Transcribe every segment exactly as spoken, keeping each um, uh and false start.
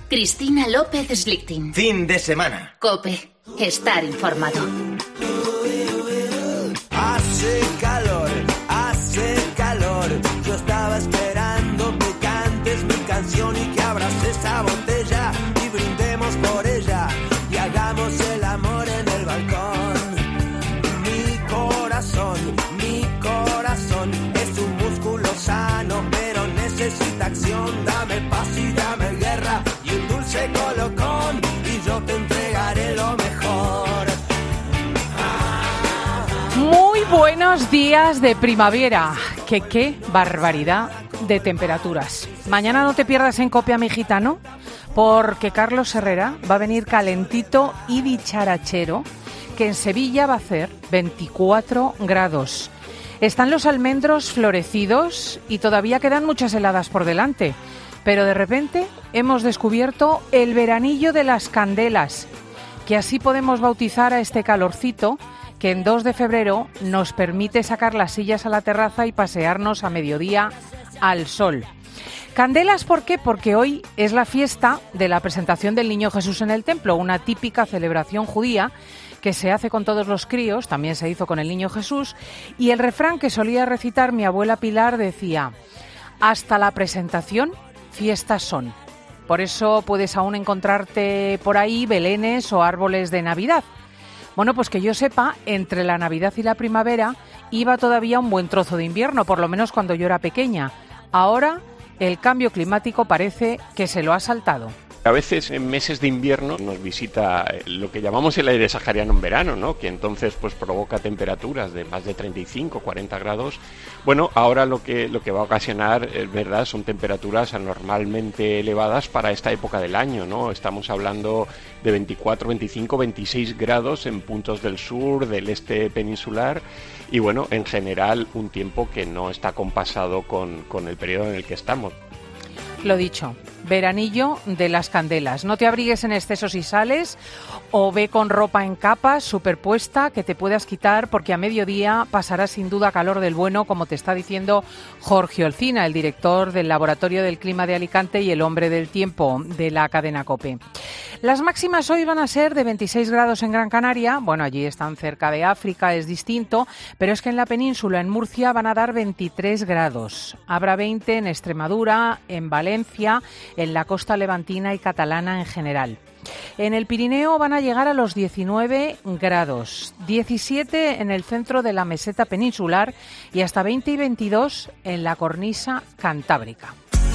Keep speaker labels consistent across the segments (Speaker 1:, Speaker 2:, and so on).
Speaker 1: Cristina López Slichting.
Speaker 2: Fin de semana.
Speaker 1: COPE. Estar informado.
Speaker 3: Hace calor, hace calor. Yo estaba esperando que cantes mi canción y que abras esa botella y brindemos por ella y hagamos el amor en el balcón. Mi corazón, mi corazón es un músculo sano, pero necesita acción. Dame paz y dame guerra y un dulce colocón y yo te entregaré lo mejor.
Speaker 4: Muy buenos días de primavera. Que qué barbaridad de temperaturas. Mañana no te pierdas en COPE a mi gitano, porque Carlos Herrera va a venir calentito y dicharachero, que en Sevilla va a hacer veinticuatro grados. Están los almendros florecidos y todavía quedan muchas heladas por delante. Pero de repente hemos descubierto el veranillo de las candelas, que así podemos bautizar a este calorcito que en dos de febrero nos permite sacar las sillas a la terraza y pasearnos a mediodía al sol. Candelas, ¿por qué? Porque hoy es la fiesta de la presentación del Niño Jesús en el templo, una típica celebración judía que se hace con todos los críos, también se hizo con el Niño Jesús, y el refrán que solía recitar mi abuela Pilar decía: hasta la presentación, fiestas son. Por eso puedes aún encontrarte por ahí belenes o árboles de Navidad. Bueno, pues que yo sepa, entre la Navidad y la primavera iba todavía un buen trozo de invierno, por lo menos cuando yo era pequeña. Ahora el cambio climático parece que se lo ha saltado.
Speaker 5: A veces en meses de invierno nos visita lo que llamamos el aire sahariano en verano, ¿no? Que entonces pues provoca temperaturas de más de treinta y cinco, cuarenta grados. Bueno, ahora lo que lo que va a ocasionar, es verdad, son temperaturas anormalmente elevadas para esta época del año, ¿no? Estamos hablando de veinticuatro, veinticinco, veintiséis grados en puntos del sur, del este peninsular y bueno, en general un tiempo que no está compasado con, con el periodo en el que estamos.
Speaker 4: Lo dicho, veranillo de las candelas. No te abrigues en exceso si sales o ve con ropa en capas superpuesta que te puedas quitar, porque a mediodía pasarás sin duda calor del bueno, como te está diciendo Jorge Olcina, el director del Laboratorio del Clima de Alicante y el hombre del tiempo de la cadena COPE. Las máximas hoy van a ser de veintiséis grados en Gran Canaria. Bueno, allí están cerca de África, es distinto, pero es que en la península, en Murcia, van a dar veintitrés grados. Habrá veinte en Extremadura, en Valencia, en la costa levantina y catalana en general. En el Pirineo van a llegar a los diecinueve grados, diecisiete en el centro de la meseta peninsular y hasta veinte y veintidós en la cornisa cantábrica.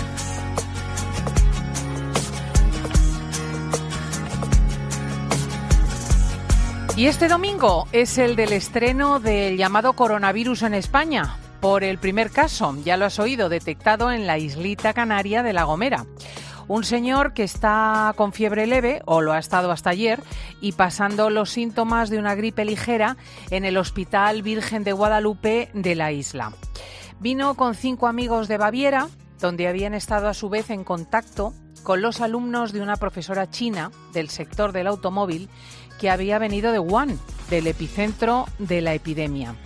Speaker 4: Y este domingo es el del estreno del llamado coronavirus en España, por el primer caso, ya lo has oído, detectado en la islita canaria de La Gomera. Un señor que está con fiebre leve, o lo ha estado hasta ayer, y pasando los síntomas de una gripe ligera en el Hospital Virgen de Guadalupe de la isla. Vino con cinco amigos de Baviera, donde habían estado a su vez en contacto con los alumnos de una profesora china del sector del automóvil que había venido de Wuhan, del epicentro de la epidemia.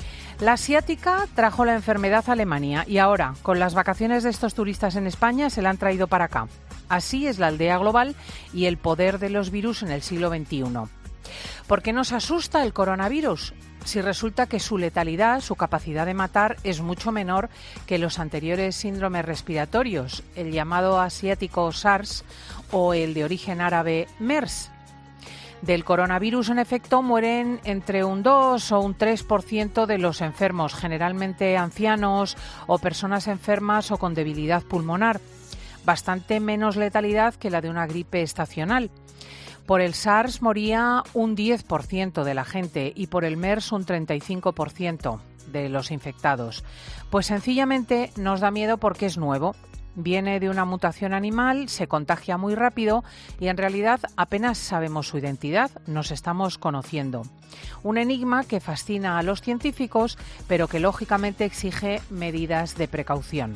Speaker 4: La asiática trajo la enfermedad a Alemania y ahora, con las vacaciones de estos turistas en España, se la han traído para acá. Así es la aldea global y el poder de los virus en el siglo veintiuno. ¿Por qué nos asusta el coronavirus? Si resulta que su letalidad, su capacidad de matar, es mucho menor que los anteriores síndromes respiratorios, el llamado asiático SARS o el de origen árabe MERS. Del coronavirus, en efecto, mueren entre un dos o un tres por ciento de los enfermos, generalmente ancianos o personas enfermas o con debilidad pulmonar. Bastante menos letalidad que la de una gripe estacional. Por el SARS moría un diez por ciento de la gente y por el MERS un treinta y cinco por ciento de los infectados. Pues sencillamente nos da miedo porque es nuevo. Viene de una mutación animal, se contagia muy rápido y en realidad apenas sabemos su identidad, nos estamos conociendo. Un enigma que fascina a los científicos, pero que lógicamente exige medidas de precaución.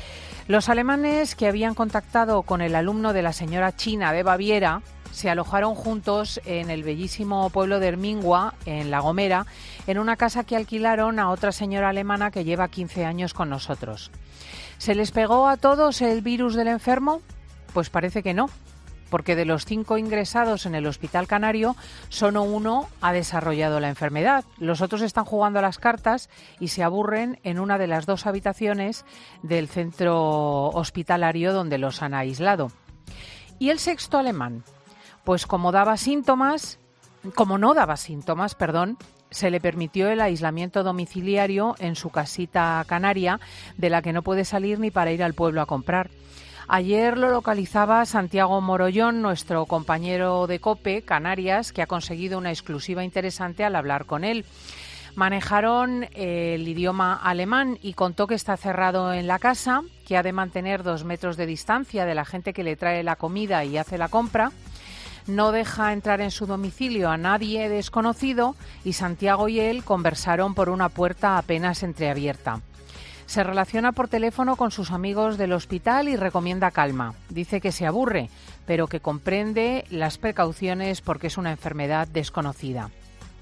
Speaker 4: Los alemanes que habían contactado con el alumno de la señora china de Baviera se alojaron juntos en el bellísimo pueblo de Hermingua, en La Gomera, en una casa que alquilaron a otra señora alemana que lleva quince años con nosotros. ¿Se les pegó a todos el virus del enfermo? Pues parece que no. porque de los cinco ingresados en el hospital canario, solo uno ha desarrollado la enfermedad. Los otros están jugando a las cartas y se aburren en una de las dos habitaciones del centro hospitalario donde los han aislado. Y el sexto alemán, pues como daba síntomas, como no daba síntomas, perdón, se le permitió el aislamiento domiciliario en su casita canaria, de la que no puede salir ni para ir al pueblo a comprar. Ayer lo localizaba Santiago Morollón, nuestro compañero de COPE Canarias, que ha conseguido una exclusiva interesante al hablar con él. Manejaron el idioma alemán y contó que está cerrado en la casa, que ha de mantener dos metros de distancia de la gente que le trae la comida y hace la compra. No deja entrar en su domicilio a nadie desconocido y Santiago y él conversaron por una puerta apenas entreabierta. Se relaciona por teléfono con sus amigos del hospital y recomienda calma. Dice que se aburre, pero que comprende las precauciones porque es una enfermedad desconocida.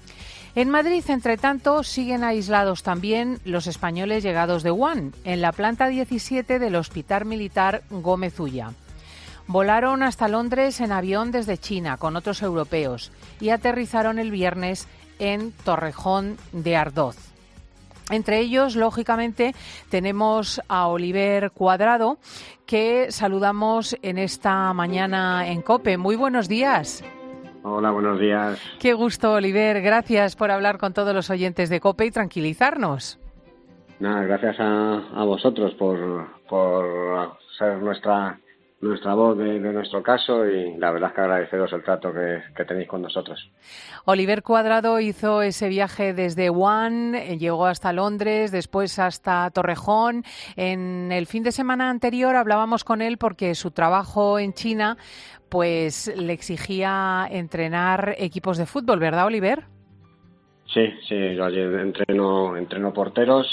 Speaker 4: En Madrid, entre tanto, siguen aislados también los españoles llegados de Wuhan, en la planta diecisiete del Hospital Militar Gómez Ulla. Volaron hasta Londres en avión desde China con otros europeos y aterrizaron el viernes en Torrejón de Ardoz. Entre ellos, lógicamente, tenemos a Oliver Cuadrado, que saludamos en esta mañana en COPE. Muy buenos días.
Speaker 2: Hola, buenos días.
Speaker 4: Qué gusto, Oliver. Gracias por hablar con todos los oyentes de COPE y tranquilizarnos.
Speaker 2: Nada, gracias a, a vosotros por, por ser nuestra... nuestra voz de, de nuestro caso y la verdad es que agradeceros el trato que, que tenéis con nosotros.
Speaker 4: Oliver Cuadrado hizo ese viaje desde Wuhan, llegó hasta Londres, después hasta Torrejón. En el fin de semana anterior hablábamos con él porque su trabajo en China pues le exigía entrenar equipos de fútbol, ¿verdad, Oliver?
Speaker 2: Sí, sí, yo allí entreno, entreno porteros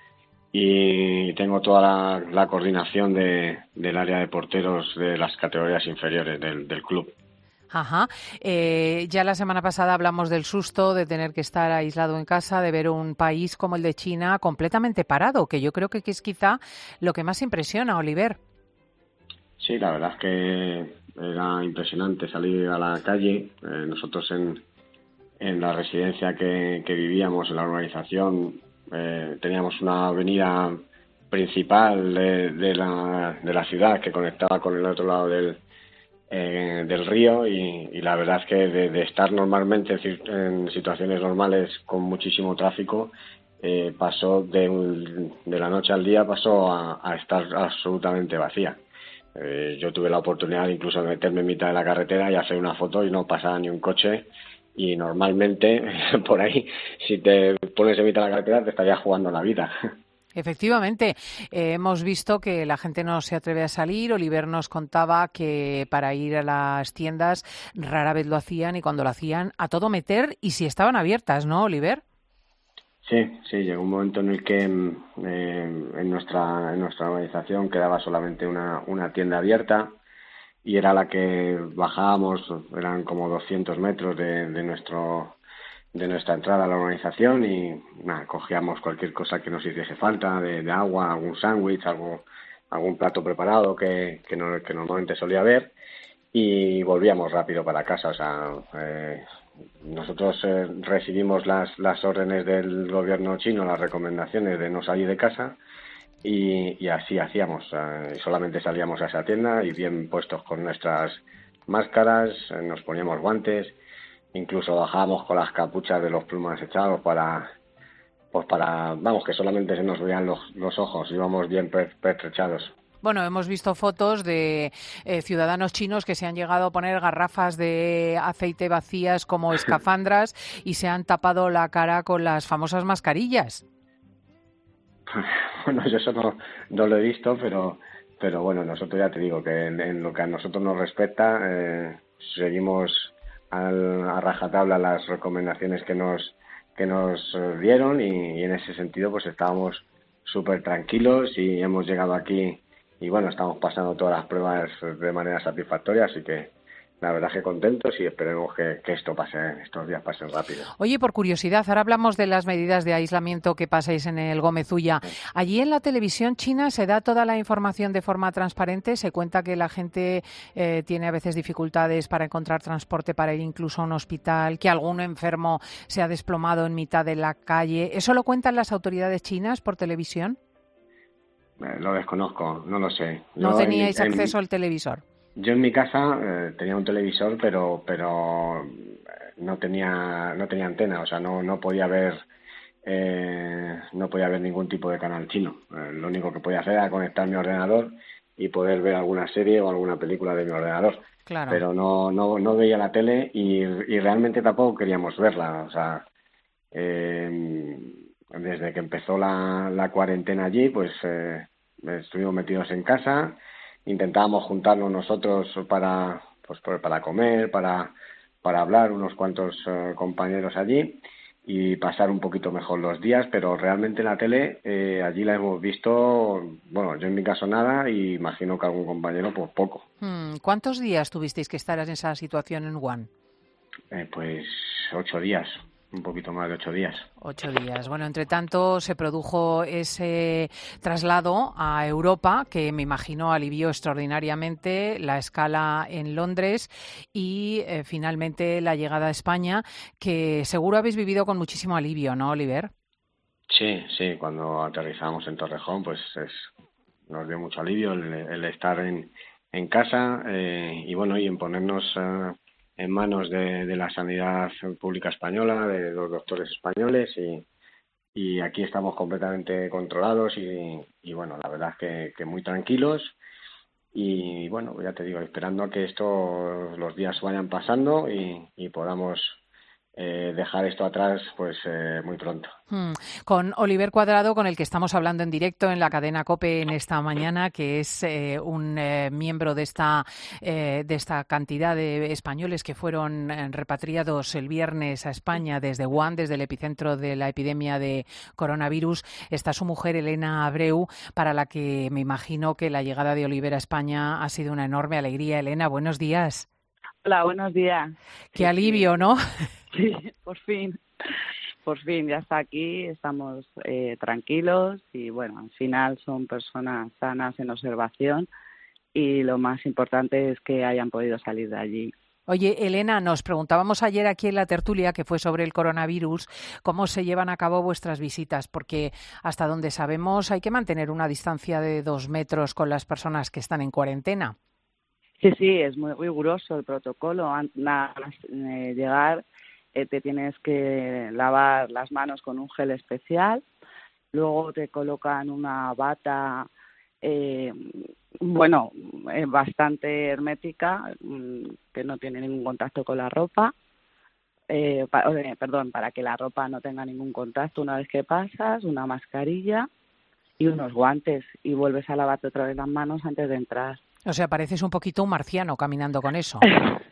Speaker 2: y tengo toda la, la coordinación de, del área de porteros de las categorías inferiores del, del club.
Speaker 4: Ajá. Eh, ya la semana pasada hablamos del susto de tener que estar aislado en casa, de ver un país como el de China completamente parado, que yo creo que es quizá lo que más impresiona, Oliver.
Speaker 2: Sí, la verdad es que era impresionante salir a la calle. Eh, nosotros en, en la residencia que, que vivíamos, en la urbanización, Eh, teníamos una avenida principal de, de, la, de la ciudad que conectaba con el otro lado del, eh, del río y, y la verdad es que de, de estar normalmente en, en situaciones normales con muchísimo tráfico, eh, pasó de, un, de la noche al día pasó a, a estar absolutamente vacía. Eh, yo tuve la oportunidad incluso de meterme en mitad de la carretera y hacer una foto y no pasaba ni un coche. Y normalmente, por ahí, si te pones en mitad de la carretera, te estarías jugando la vida.
Speaker 4: Efectivamente, eh, hemos visto que la gente no se atreve a salir. Oliver nos contaba que para ir a las tiendas rara vez lo hacían y cuando lo hacían a todo meter y si estaban abiertas, ¿no, Oliver?
Speaker 2: Sí, sí, llegó un momento en el que eh, en nuestra en nuestra organización quedaba solamente una, una tienda abierta. Y era la que bajábamos, eran como doscientos metros de, de nuestro de nuestra entrada a la organización y nada, cogíamos cualquier cosa que nos hiciese falta, de, de agua, algún sándwich, algo, algún plato preparado que, que, no, que normalmente solía haber y volvíamos rápido para casa. O sea, eh, nosotros eh, recibimos las, las órdenes del gobierno chino, las recomendaciones de no salir de casa. Y, y así hacíamos, eh, solamente salíamos a esa tienda y bien puestos con nuestras máscaras, eh, nos poníamos guantes, incluso bajábamos con las capuchas de los plumas echados para, pues para, vamos, que solamente se nos veían los, los ojos, íbamos bien pertrechados.
Speaker 4: Bueno, hemos visto fotos de eh, ciudadanos chinos que se han llegado a poner garrafas de aceite vacías como escafandras y se han tapado la cara con las famosas mascarillas.
Speaker 2: Bueno, yo eso no, no lo he visto, pero pero bueno, nosotros ya te digo que en, en lo que a nosotros nos respecta, eh, seguimos al, a rajatabla las recomendaciones que nos que nos dieron y, y en ese sentido pues estábamos súper tranquilos y hemos llegado aquí y bueno, estamos pasando todas las pruebas de manera satisfactoria, así que la verdad que contentos y esperemos que, que esto pase, estos días pasen rápido.
Speaker 4: Oye, por curiosidad, ahora hablamos de las medidas de aislamiento que pasáis en el Gómez Ulla. Allí en la televisión china se da toda la información de forma transparente, se cuenta que la gente eh, tiene a veces dificultades para encontrar transporte para ir incluso a un hospital, que algún enfermo se ha desplomado en mitad de la calle. ¿Eso lo cuentan las autoridades chinas por televisión?
Speaker 2: Eh, lo desconozco, no lo sé.
Speaker 4: ¿No
Speaker 2: Yo
Speaker 4: teníais
Speaker 2: en,
Speaker 4: acceso
Speaker 2: en,
Speaker 4: al televisor?
Speaker 2: Yo en mi casa eh, tenía un televisor, pero pero no tenía no tenía antena, o sea, no no podía ver eh, no podía ver ningún tipo de canal chino. Eh, lo único que podía hacer era conectar mi ordenador y poder ver alguna serie o alguna película de mi ordenador.
Speaker 4: Claro.
Speaker 2: Pero no no no veía la tele y, y realmente tampoco queríamos verla, o sea, eh, desde que empezó la, la cuarentena allí, pues eh, estuvimos metidos en casa. Intentábamos juntarnos nosotros para pues para comer, para para hablar, unos cuantos uh, compañeros allí y pasar un poquito mejor los días, pero realmente la tele eh, allí la hemos visto, bueno, yo en mi caso nada y imagino que algún compañero pues poco.
Speaker 4: Hmm, ¿Cuántos días tuvisteis que estar en esa situación en Wuhan?
Speaker 2: Eh, pues ocho días. Un poquito más de ocho días.
Speaker 4: Ocho días. Bueno, entre tanto se produjo ese traslado a Europa que me imagino alivió extraordinariamente la escala en Londres y eh, finalmente la llegada a España, que seguro habéis vivido con muchísimo alivio, ¿no, Oliver?
Speaker 2: Sí, sí. Cuando aterrizamos en Torrejón, pues es, nos dio mucho alivio el, el estar en, en casa eh, y bueno, y en ponernos Uh, en manos de, de la sanidad pública española, de los doctores españoles y, y aquí estamos completamente controlados y, y bueno, la verdad es que, que muy tranquilos y bueno, ya te digo, esperando a que esto, los días vayan pasando y, y podamos eh, dejar esto atrás pues eh, muy pronto.
Speaker 4: Hmm. Con Oliver Cuadrado, con el que estamos hablando en directo en la cadena COPE en esta mañana, que es eh, un eh, miembro de esta eh, de esta cantidad de españoles que fueron eh, repatriados el viernes a España desde Wuhan, desde el epicentro de la epidemia de coronavirus. Está su mujer Elena Abreu, para la que me imagino que la llegada de Oliver a España ha sido una enorme alegría. Elena, buenos días.
Speaker 6: Hola, buenos días.
Speaker 4: Qué sí, alivio, ¿no?
Speaker 6: Sí, por fin. Por fin, ya está aquí, estamos eh, tranquilos y bueno, al final son personas sanas en observación y lo más importante es que hayan podido salir de allí.
Speaker 4: Oye, Elena, nos preguntábamos ayer aquí en la tertulia, que fue sobre el coronavirus, cómo se llevan a cabo vuestras visitas, porque hasta donde sabemos hay que mantener una distancia de dos metros con las personas que están en cuarentena.
Speaker 6: Sí, sí, es muy riguroso el protocolo. Nada más eh, llegar, eh, te tienes que lavar las manos con un gel especial, luego te colocan una bata, eh, bueno, eh, bastante hermética, que no tiene ningún contacto con la ropa, eh, pa, eh, perdón, para que la ropa no tenga ningún contacto una vez que pasas, una mascarilla y unos guantes y vuelves a lavarte otra vez las manos antes de entrar.
Speaker 4: O sea, pareces un poquito un marciano caminando con eso.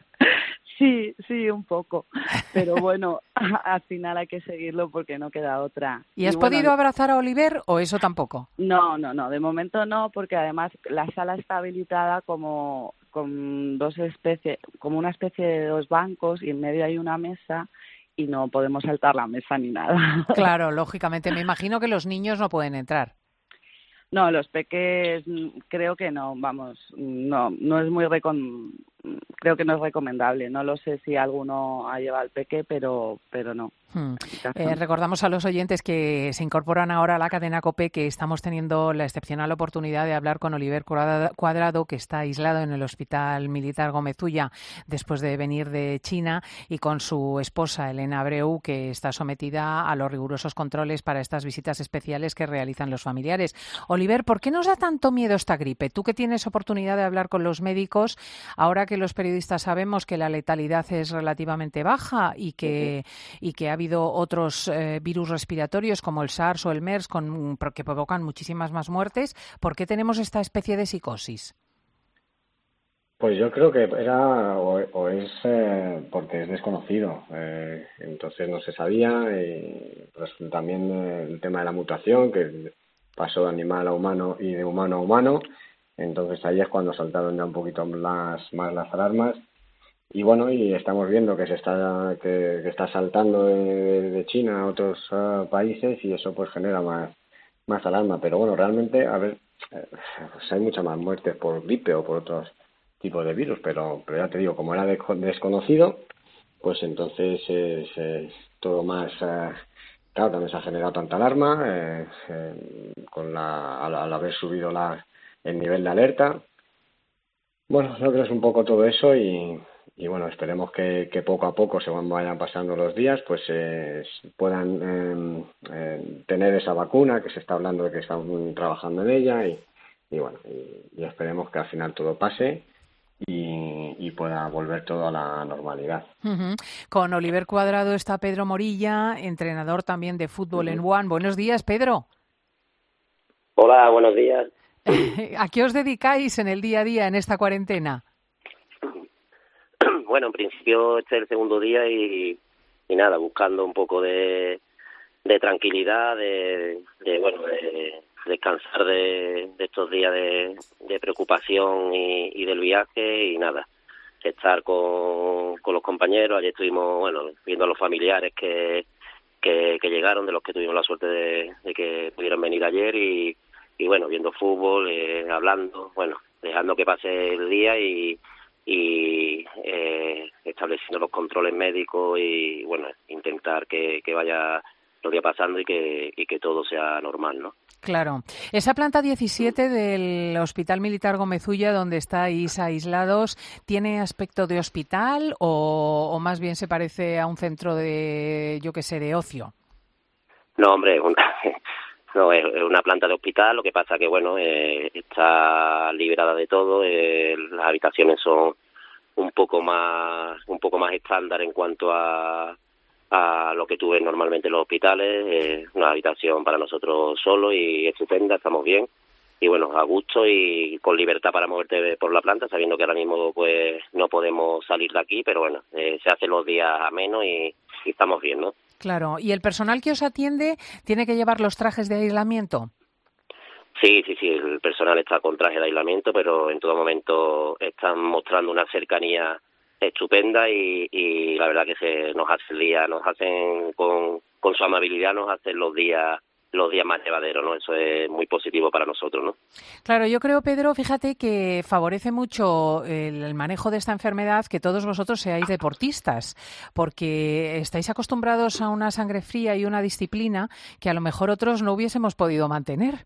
Speaker 6: Sí, sí, un poco. Pero bueno, al final hay que seguirlo porque no queda otra.
Speaker 4: ¿Y has
Speaker 6: y bueno,
Speaker 4: podido abrazar a Oliver o eso tampoco?
Speaker 6: No, no, no. De momento no, porque además la sala está habilitada como con dos especies, como una especie de dos bancos y en medio hay una mesa y no podemos saltar la mesa ni nada.
Speaker 4: Claro, lógicamente. Me imagino que los niños no pueden entrar.
Speaker 6: No, los peques creo que no, vamos, no, no es muy recon, creo que no es recomendable. No lo sé si alguno ha llevado al peque, pero, pero no.
Speaker 4: Hmm. Eh, recordamos a los oyentes que se incorporan ahora a la cadena COPE que estamos teniendo la excepcional oportunidad de hablar con Oliver Cuadrado, que está aislado en el Hospital Militar Gómez Ulla después de venir de China, y con su esposa Elena Abreu, que está sometida a los rigurosos controles para estas visitas especiales que realizan los familiares. Oliver, ¿por qué nos da tanto miedo esta gripe? Tú que tienes oportunidad de hablar con los médicos, ahora que los periodistas sabemos que la letalidad es relativamente baja y que, y que ha habido otros eh, virus respiratorios como el SARS o el MERS con, que provocan muchísimas más muertes, ¿por qué tenemos esta especie de psicosis?
Speaker 2: Pues yo creo que era o, o es eh, porque es desconocido, eh, entonces no se sabía, y pues también eh, el tema de la mutación que pasó de animal a humano y de humano a humano, entonces ahí es cuando saltaron ya un poquito las, más las alarmas y bueno, y estamos viendo que se está que, que está saltando de, de China a otros uh, países, y eso pues genera más más alarma. Pero bueno, realmente, a ver, eh, pues hay muchas más muertes por gripe o por otros tipos de virus, pero pero ya te digo, como era de, desconocido, pues entonces es, es todo más uh, claro, también se ha generado tanta alarma eh, eh, con la al, al haber subido la el nivel de alerta. Bueno, yo creo que es un poco todo eso, y, y bueno, esperemos que, que poco a poco, según vayan pasando los días, pues eh, puedan eh, eh, tener esa vacuna, que se está hablando de que están trabajando en ella, y, y bueno, y, y esperemos que al final todo pase y, y pueda volver todo a la normalidad.
Speaker 4: Uh-huh. Con Oliver Cuadrado está Pedro Morilla, entrenador también de fútbol uh-huh. en One. Buenos días, Pedro.
Speaker 7: Hola, buenos días.
Speaker 4: ¿A qué os dedicáis en el día a día en esta cuarentena?
Speaker 7: Bueno, en principio este es el segundo día y, y nada, buscando un poco de, de tranquilidad, de, de bueno, de descansar de, de estos días de, de preocupación y, y del viaje, y nada, estar con, con los compañeros. Ayer estuvimos, bueno, viendo a los familiares que, que, que llegaron, de los que tuvimos la suerte de, de que pudieran venir ayer, y y bueno, viendo fútbol, eh, hablando, bueno, dejando que pase el día y, y eh, estableciendo los controles médicos y, bueno, intentar que, que vaya los días pasando y que, y que todo sea normal, ¿no?
Speaker 4: Claro. Esa planta diecisiete del Hospital Militar Gómez Ulla, donde estáis aislados, ¿tiene aspecto de hospital o, o más bien se parece a un centro de, yo qué sé, de ocio?
Speaker 7: No, hombre, una... No, es una planta de hospital, lo que pasa que, bueno, eh, está liberada de todo, eh, las habitaciones son un poco más un poco más estándar en cuanto a, a lo que tú ves normalmente en los hospitales, eh, una habitación para nosotros solo y estupenda, estamos bien, y bueno, a gusto y con libertad para moverte por la planta, sabiendo que ahora mismo pues no podemos salir de aquí, pero bueno, eh, se hacen los días a menos y, y estamos bien, ¿no?
Speaker 4: Claro. ¿Y el personal que os atiende tiene que llevar los trajes de aislamiento?
Speaker 7: Sí, sí, sí, el personal está con traje de aislamiento, pero en todo momento están mostrando una cercanía estupenda y, y la verdad que se nos hace el día, nos hacen con, con su amabilidad, nos hacen los días los días más llevaderos, ¿no? Eso es muy positivo para nosotros, ¿no?
Speaker 4: Claro, yo creo, Pedro, fíjate que favorece mucho el manejo de esta enfermedad que todos vosotros seáis deportistas, porque estáis acostumbrados a una sangre fría y una disciplina que a lo mejor otros no hubiésemos podido mantener.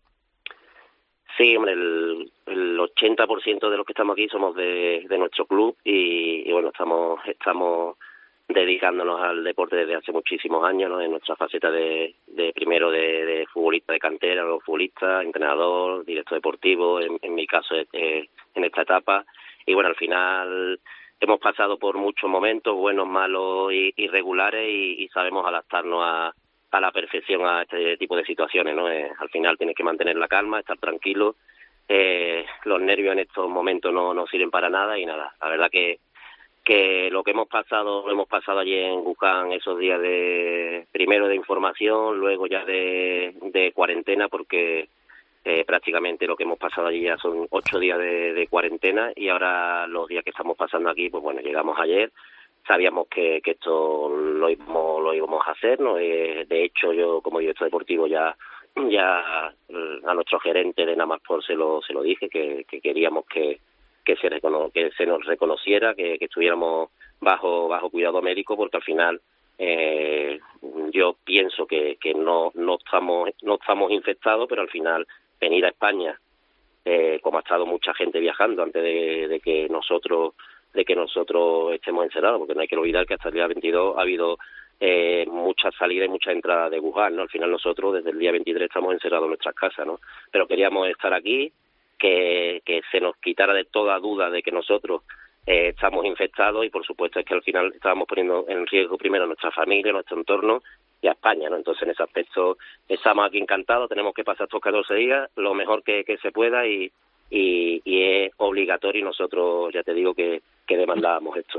Speaker 7: Sí, hombre, el, el ochenta por ciento de los que estamos aquí somos de, de nuestro club y, y bueno, estamos estamos dedicándonos al deporte desde hace muchísimos años, ¿no? En nuestra faceta de, de primero de, de futbolista de cantera, luego futbolista, entrenador, director deportivo, en, en mi caso eh, en esta etapa. Y bueno, al final hemos pasado por muchos momentos, buenos, malos y irregulares, y, y sabemos adaptarnos a, a la perfección a este tipo de situaciones, ¿no? Eh, al final tienes que mantener la calma, estar tranquilo. Eh, los nervios en estos momentos no, no sirven para nada y nada. La verdad que que lo que hemos pasado, lo hemos pasado allí en Wuhan, esos días de primero de información, luego ya de, de cuarentena, porque eh, prácticamente lo que hemos pasado allí ya son ocho días de, de cuarentena, y ahora los días que estamos pasando aquí, pues bueno, llegamos ayer, sabíamos que, que esto lo íbamos, lo íbamos a hacer, ¿no? Eh, de hecho, yo como director deportivo ya ya a nuestro gerente de Namasport se lo se lo dije, que, que queríamos que que se recono, que se nos reconociera, que, que estuviéramos bajo bajo cuidado médico, porque al final eh, yo pienso que, que no no estamos no estamos infectados, pero al final venir a España, eh, como ha estado mucha gente viajando antes de, de que nosotros de que nosotros estemos encerrados, porque no hay que olvidar que hasta el día veintidós ha habido eh, muchas salidas y muchas entradas de Wuhan, ¿no? Al final nosotros desde el día veintitrés estamos encerrados en nuestras casas, ¿no? Pero queríamos estar aquí, que, que se nos quitara de toda duda de que nosotros eh, estamos infectados, y por supuesto es que al final estábamos poniendo en riesgo primero a nuestra familia, a nuestro entorno y a España, ¿no? Entonces en ese aspecto estamos aquí encantados, tenemos que pasar estos catorce días lo mejor que, que se pueda y, y, y es obligatorio, y nosotros ya te digo que, que demandábamos esto, ¿no?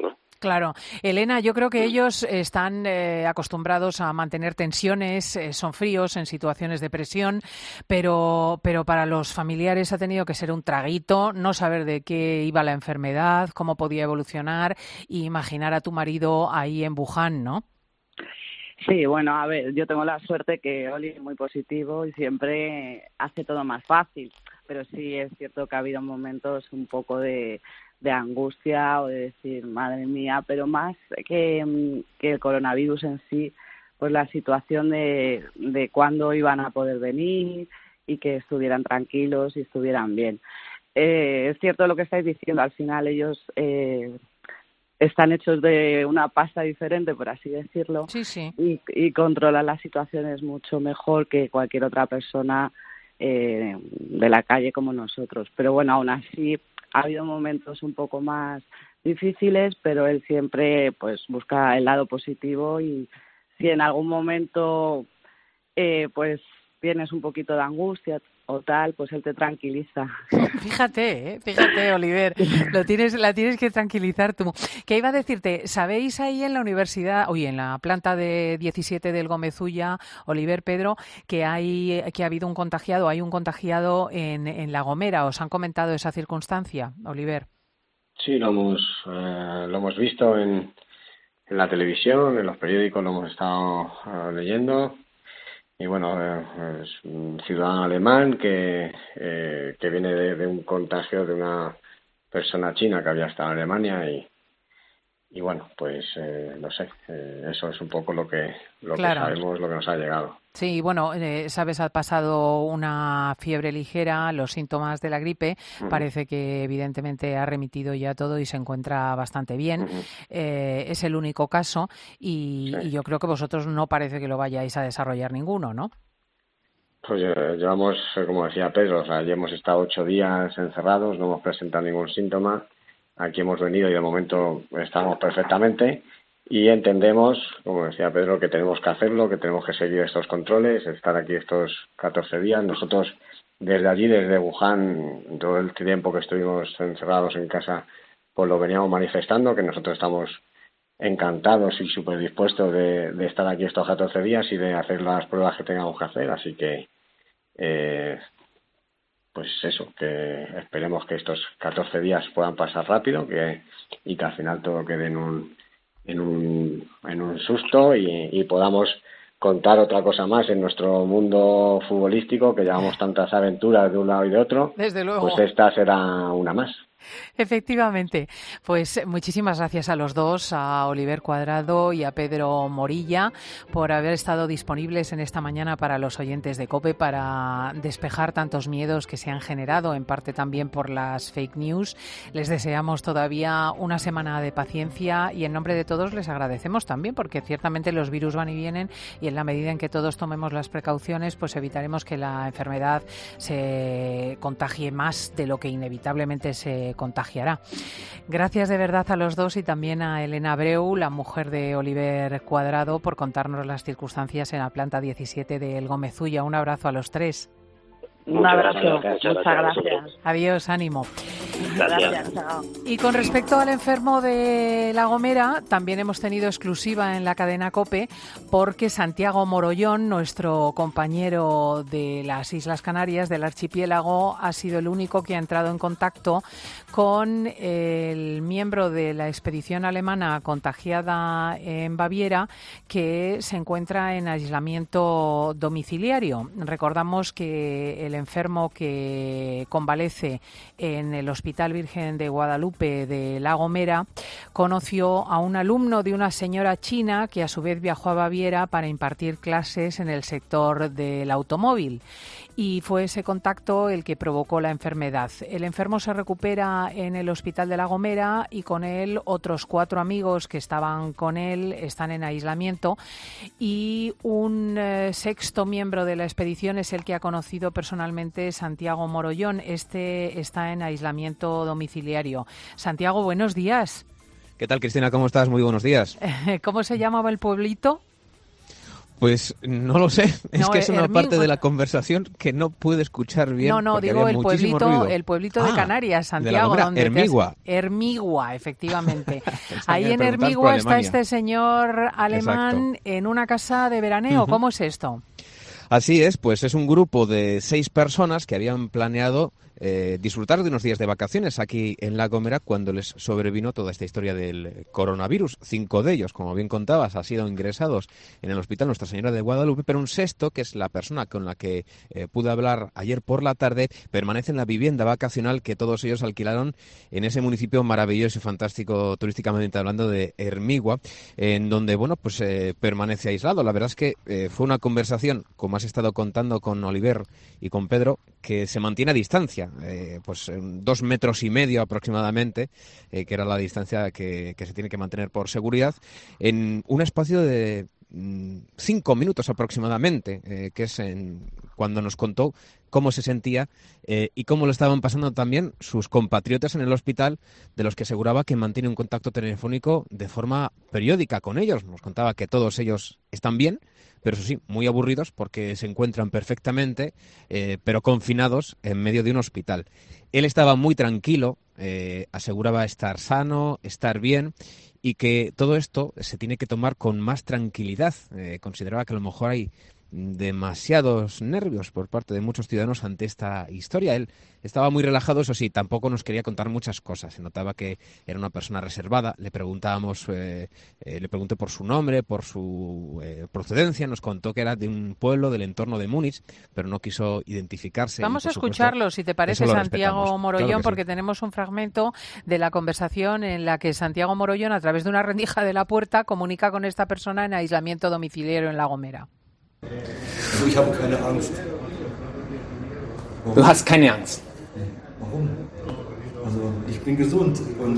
Speaker 4: Claro. Elena, yo creo que ellos están eh, acostumbrados a mantener tensiones, eh, son fríos en situaciones de presión, pero, pero para los familiares ha tenido que ser un traguito, no saber de qué iba la enfermedad, cómo podía evolucionar y imaginar a tu marido ahí en Wuhan, ¿no?
Speaker 6: Sí, bueno, a ver, yo tengo la suerte que Oli es muy positivo y siempre hace todo más fácil, pero sí es cierto que ha habido momentos un poco de... de angustia o de decir, madre mía, pero más que, que el coronavirus en sí, pues la situación de, de cuándo iban a poder venir y que estuvieran tranquilos y estuvieran bien. Eh, es cierto lo que estáis diciendo, al final ellos eh, están hechos de una pasta diferente, por así decirlo,
Speaker 4: sí, sí.
Speaker 6: Y, y controlan las situaciones mucho mejor que cualquier otra persona eh, de la calle como nosotros. Pero bueno, aún así... ha habido momentos un poco más difíciles, pero él siempre pues busca el lado positivo y si en algún momento eh, pues tienes un poquito de angustia o tal, pues él te tranquiliza.
Speaker 4: Fíjate, ¿eh? Fíjate, Oliver, lo tienes, la tienes que tranquilizar tú. ¿Qué iba a decirte? ¿Sabéis ahí en la universidad, oye, en la planta de diecisiete del Gómez Ulla, Oliver, Pedro, que hay que ha habido un contagiado, hay un contagiado en, en La Gomera? ¿Os han comentado esa circunstancia, Oliver?
Speaker 2: Sí, lo hemos, eh, lo hemos visto en, en la televisión, en los periódicos lo hemos estado uh, leyendo. Y bueno, eh, es un ciudadano alemán que, eh, que viene de, de un contagio de una persona china que había estado en Alemania y, y bueno, pues eh, no sé, eh, eso es un poco lo que lo
Speaker 4: claro.
Speaker 2: que sabemos, lo que nos ha llegado.
Speaker 4: Sí, bueno, eh, sabes, ha pasado una fiebre ligera, los síntomas de la gripe, uh-huh. Parece que evidentemente ha remitido ya todo y se encuentra bastante bien. Uh-huh. Eh, es el único caso y, sí. y yo creo que vosotros no parece que lo vayáis a desarrollar ninguno, ¿no?
Speaker 2: Pues eh, llevamos, como decía Pedro, o sea, ya hemos estado ocho días encerrados, no hemos presentado ningún síntoma. Aquí hemos venido y de momento estamos perfectamente. Y entendemos, como decía Pedro, que tenemos que hacerlo, que tenemos que seguir estos controles, estar aquí estos catorce días. Nosotros desde allí, desde Wuhan, todo el tiempo que estuvimos encerrados en casa, pues lo veníamos manifestando, que nosotros estamos encantados y súper dispuestos de, de estar aquí estos catorce días y de hacer las pruebas que tengamos que hacer. Así que, eh, pues eso, que esperemos que estos catorce días puedan pasar rápido que y que al final todo quede en un... en un en un susto y, y podamos contar otra cosa más en nuestro mundo futbolístico, que llevamos tantas aventuras de un lado y de otro.
Speaker 4: Desde luego.
Speaker 2: Pues esta será una más.
Speaker 4: Efectivamente. Pues muchísimas gracias a los dos, a Oliver Cuadrado y a Pedro Morilla, por haber estado disponibles en esta mañana para los oyentes de COPE, para despejar tantos miedos que se han generado, en parte también por las fake news. Les deseamos todavía una semana de paciencia y en nombre de todos les agradecemos también, porque ciertamente los virus van y vienen y en la medida en que todos tomemos las precauciones, pues evitaremos que la enfermedad se contagie más de lo que inevitablemente se contagiará. Gracias de verdad a los dos y también a Elena Abreu, la mujer de Oliver Cuadrado, por contarnos las circunstancias en la planta diecisiete del Gómez Ulla. Un abrazo a los tres.
Speaker 6: Un abrazo. Muchas gracias.
Speaker 4: Adiós, ánimo.
Speaker 6: Gracias. Chao.
Speaker 4: Y con respecto al enfermo de La Gomera, también hemos tenido exclusiva en la cadena COPE, porque Santiago Morollón, nuestro compañero de las Islas Canarias, del archipiélago, ha sido el único que ha entrado en contacto con el miembro de la expedición alemana contagiada en Baviera, que se encuentra en aislamiento domiciliario. Recordamos que el enfermo que convalece en el Hospital Virgen de Guadalupe de La Gomera conoció a un alumno de una señora china que a su vez viajó a Baviera para impartir clases en el sector del automóvil. Y fue ese contacto el que provocó la enfermedad. El enfermo se recupera en el Hospital de La Gomera y con él otros cuatro amigos que estaban con él están en aislamiento y un eh, sexto miembro de la expedición es el que ha conocido personalmente Santiago Morollón. Este está en aislamiento domiciliario. Santiago, buenos días.
Speaker 8: ¿Qué tal, Cristina? ¿Cómo estás? Muy buenos días.
Speaker 4: ¿Cómo se llamaba el pueblito?
Speaker 8: Pues no lo sé, es
Speaker 4: no,
Speaker 8: que es una
Speaker 4: Hermigua.
Speaker 8: parte de la conversación que no pude escuchar bien.
Speaker 4: No, no,
Speaker 8: porque
Speaker 4: digo
Speaker 8: había
Speaker 4: el
Speaker 8: muchísimo
Speaker 4: pueblito,
Speaker 8: ruido.
Speaker 4: el pueblito de
Speaker 8: Ah,
Speaker 4: Canarias,
Speaker 8: de la
Speaker 4: Santiago,
Speaker 8: Gomera,
Speaker 4: donde te has-
Speaker 8: Hermigua.
Speaker 4: Hermigua, efectivamente.
Speaker 8: Pensaba
Speaker 4: Ahí
Speaker 8: que me
Speaker 4: en
Speaker 8: preguntabas por
Speaker 4: Hermigua está
Speaker 8: Alemania.
Speaker 4: este señor alemán en una casa de veraneo.
Speaker 8: Ujú.
Speaker 4: ¿Cómo es esto?
Speaker 8: Así es, pues es un grupo de seis personas que habían planeado eh, disfrutar de unos días de vacaciones aquí en La Gomera cuando les sobrevino toda esta historia del coronavirus. Cinco de ellos, como bien contabas, han sido ingresados en el Hospital Nuestra Señora de Guadalupe, pero un sexto, que es la persona con la que eh, pude hablar ayer por la tarde, permanece en la vivienda vacacional que todos ellos alquilaron en ese municipio maravilloso y fantástico turísticamente hablando de Hermigua, en donde, bueno, pues eh, permanece aislado. La verdad es que eh, fue una conversación, como has estado contando con Oliver y con Pedro, que se mantiene a distancia, eh, pues en dos metros y medio aproximadamente, eh, que era la distancia que, que se tiene que mantener por seguridad, en un espacio de mm, cinco minutos aproximadamente, eh, que es en, cuando nos contó cómo se sentía eh, y cómo lo estaban pasando también sus compatriotas en el hospital, de los que aseguraba que mantiene un contacto telefónico de forma periódica con ellos. Nos contaba que todos ellos están bien, pero eso sí, muy aburridos porque se encuentran perfectamente, eh, pero confinados en medio de un hospital. Él estaba muy tranquilo, eh, aseguraba estar sano, estar bien, y que todo esto se tiene que tomar con más tranquilidad. Eh, consideraba que a lo mejor hay demasiados nervios por parte de muchos ciudadanos ante esta historia. Él estaba muy relajado, eso sí, tampoco nos quería contar muchas cosas. Se notaba que era una persona reservada. Le preguntábamos, eh, eh, le pregunté por su nombre, por su eh, procedencia. Nos contó que era de un pueblo del entorno de Múnich, pero no quiso identificarse.
Speaker 4: Vamos
Speaker 8: y,
Speaker 4: a escucharlo, si te parece, Santiago Morollón, claro porque sí. Tenemos un fragmento de la conversación en la que Santiago Morollón, a través de una rendija de la puerta, comunica con esta persona en aislamiento domiciliario en La Gomera.
Speaker 9: Also ich habe keine Angst.
Speaker 10: Du hast keine Angst.
Speaker 9: Warum? Also ich bin gesund und,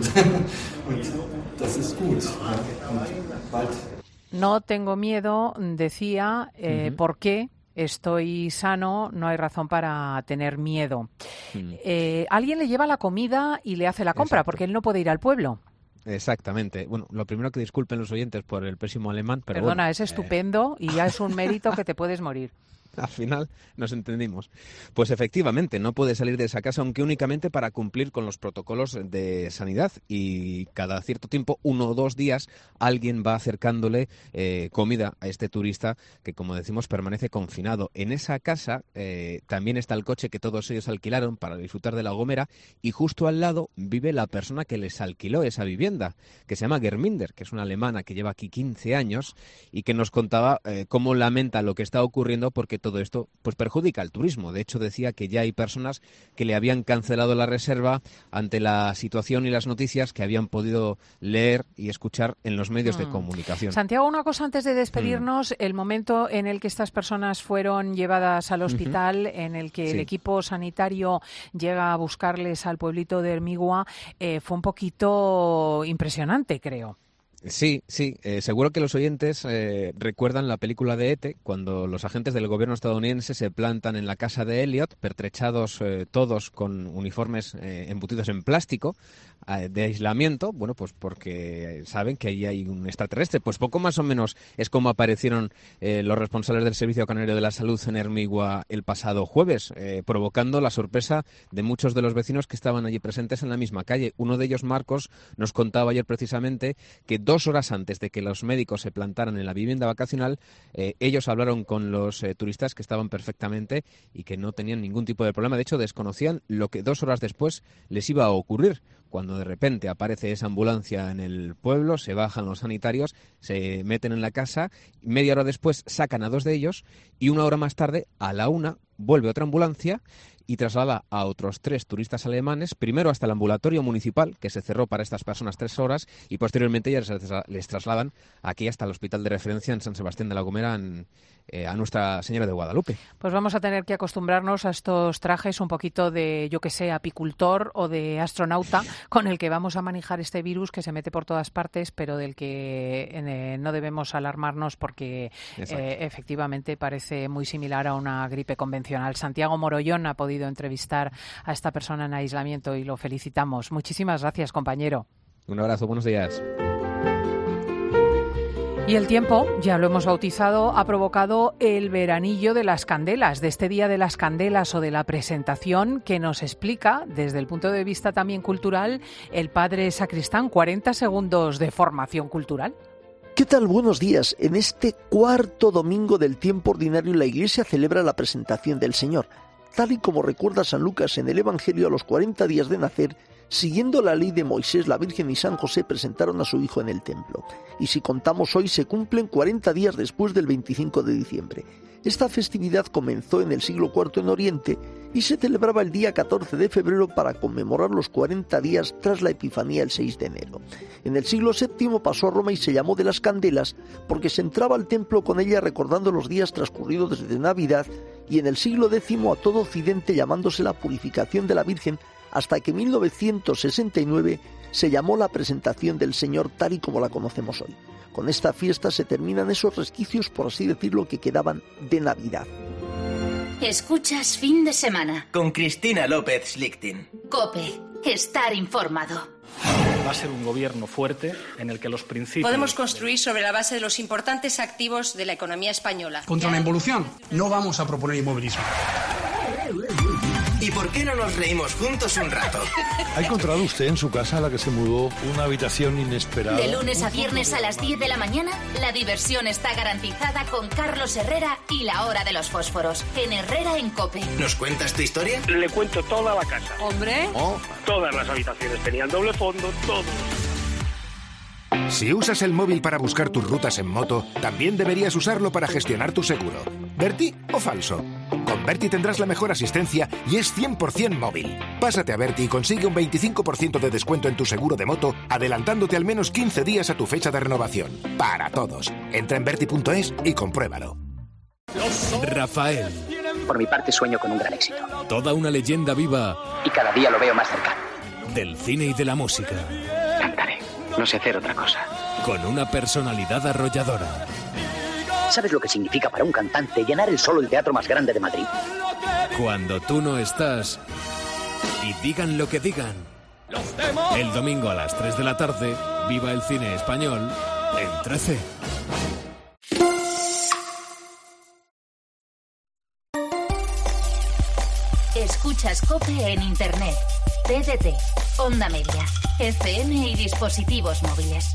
Speaker 9: und das ist gut. Ja. Und bald.
Speaker 4: No tengo miedo, decía, eh, uh-huh. ¿por qué? Estoy sano, no hay razón para tener miedo. Uh-huh. Eh, alguien le lleva la comida y le hace la compra, Exacto. porque él no puede ir al pueblo.
Speaker 8: Exactamente. Bueno, lo primero que disculpen los oyentes por el pésimo alemán, pero
Speaker 4: Perdona,
Speaker 8: bueno,
Speaker 4: es estupendo eh... y ya es un mérito que te puedes morir.
Speaker 8: Al final nos entendimos. Pues efectivamente, no puede salir de esa casa, aunque únicamente para cumplir con los protocolos de sanidad. Y cada cierto tiempo, uno o dos días, alguien va acercándole eh, comida a este turista que, como decimos, permanece confinado. En esa casa eh, también está el coche que todos ellos alquilaron para disfrutar de La Gomera, y justo al lado vive la persona que les alquiló esa vivienda, que se llama Germinder, que es una alemana que lleva aquí quince años y que nos contaba eh, cómo lamenta lo que está ocurriendo, porque todo esto pues perjudica al turismo. De hecho, decía que ya hay personas que le habían cancelado la reserva ante la situación y las noticias que habían podido leer y escuchar en los medios mm. de comunicación.
Speaker 4: Santiago, una cosa antes de despedirnos, mm. el momento en el que estas personas fueron llevadas al hospital, uh-huh. en el que sí. el equipo sanitario llega a buscarles al pueblito de Hermigua, eh, fue un poquito impresionante, creo.
Speaker 8: Sí, sí. Eh, seguro que los oyentes eh, recuerdan la película de E T, cuando los agentes del gobierno estadounidense se plantan en la casa de Elliot, pertrechados eh, todos con uniformes eh, embutidos en plástico, eh, de aislamiento, bueno, pues porque saben que ahí hay un extraterrestre. Pues poco más o menos es como aparecieron eh, los responsables del Servicio Canario de la Salud en Hermigua el pasado jueves, eh, provocando la sorpresa de muchos de los vecinos que estaban allí presentes en la misma calle. Uno de ellos, Marcos, nos contaba ayer precisamente que dos Dos horas antes de que los médicos se plantaran en la vivienda vacacional, eh, ellos hablaron con los eh, turistas que estaban perfectamente y que no tenían ningún tipo de problema. De hecho, desconocían lo que dos horas después les iba a ocurrir. Cuando de repente aparece esa ambulancia en el pueblo, se bajan los sanitarios, se meten en la casa, media hora después sacan a dos de ellos y una hora más tarde, a la una, vuelve otra ambulancia y traslada a otros tres turistas alemanes, primero hasta el ambulatorio municipal, que se cerró para estas personas tres horas, y posteriormente ya les trasladan aquí hasta el hospital de referencia en San Sebastián de la Gomera, en, eh, a Nuestra Señora de Guadalupe.
Speaker 4: Pues vamos a tener que acostumbrarnos a estos trajes un poquito de, yo que sé, apicultor o de astronauta, con el que vamos a manejar este virus que se mete por todas partes, pero del que eh, no debemos alarmarnos porque eh, efectivamente parece muy similar a una gripe convencional. Santiago Morollón ha podido entrevistar a esta persona en aislamiento y lo felicitamos. Muchísimas gracias, compañero.
Speaker 8: Un abrazo, buenos días.
Speaker 4: Y el tiempo, ya lo hemos bautizado, ha provocado el veranillo de las candelas, de este Día de las Candelas o de la presentación, que nos explica, desde el punto de vista también cultural, el padre Sacristán. cuarenta segundos de formación cultural.
Speaker 10: ¿Qué tal? Buenos días. En este cuarto domingo del tiempo ordinario, la Iglesia celebra la presentación del Señor. Tal y como recuerda San Lucas en el Evangelio, a los cuarenta días de nacer, siguiendo la ley de Moisés, la Virgen y San José presentaron a su hijo en el templo. Y si contamos hoy, se cumplen cuarenta días después del veinticinco de diciembre. Esta festividad comenzó en el siglo cuarto en Oriente y se celebraba el día catorce de febrero para conmemorar los cuarenta días tras la Epifanía el seis de enero. En el siglo séptimo pasó a Roma y se llamó de las Candelas porque se entraba al templo con ella recordando los días transcurridos desde Navidad, y en el siglo décimo a todo Occidente llamándose la Purificación de la Virgen, hasta que en mil novecientos sesenta y nueve se llamó la Presentación del Señor tal y como la conocemos hoy. Con esta fiesta se terminan esos resquicios, por así decirlo, que quedaban de Navidad.
Speaker 1: Escuchas Fin de Semana
Speaker 3: con Cristina López Schlichting.
Speaker 1: COPE. Estar informado.
Speaker 11: Va a ser un gobierno fuerte en el que los principios...
Speaker 12: Podemos construir sobre la base de los importantes activos de la economía española.
Speaker 13: Contra la involución, no vamos a proponer inmovilismo.
Speaker 3: ¿Y por qué no nos reímos juntos un rato?
Speaker 14: ¿Ha encontrado usted en su casa, a la que se mudó, una habitación inesperada?
Speaker 1: De lunes a viernes a las diez de la mañana, la diversión está garantizada con Carlos Herrera y La Hora de los Fósforos, en Herrera en COPE.
Speaker 3: ¿Nos cuentas tu historia?
Speaker 15: Le cuento toda la casa.
Speaker 12: ¿Hombre?
Speaker 15: Oh. Todas las habitaciones tenían doble fondo, todo.
Speaker 16: Si usas el móvil para buscar tus rutas en moto, también deberías usarlo para gestionar tu seguro. ¿Berti o falso? Con Berti tendrás la mejor asistencia y es cien por ciento móvil. Pásate a Berti y consigue un veinticinco por ciento de descuento en tu seguro de moto, adelantándote al menos quince días a tu fecha de renovación. Para todos. Entra en berti punto es y compruébalo.
Speaker 17: Rafael.
Speaker 18: Por mi parte sueño con un gran éxito.
Speaker 17: Toda una leyenda viva.
Speaker 18: Y cada día lo veo más cercano.
Speaker 17: Del cine y de la música.
Speaker 18: Cantaré. No sé hacer otra cosa.
Speaker 17: Con una personalidad arrolladora.
Speaker 18: ¿Sabes lo que significa para un cantante llenar el solo el teatro más grande de Madrid?
Speaker 17: Cuando tú no estás y digan lo que digan. El domingo a las tres de la tarde, viva el cine español en trece.
Speaker 1: Escuchas COPE en Internet, T D T, Onda Media, F M y dispositivos móviles.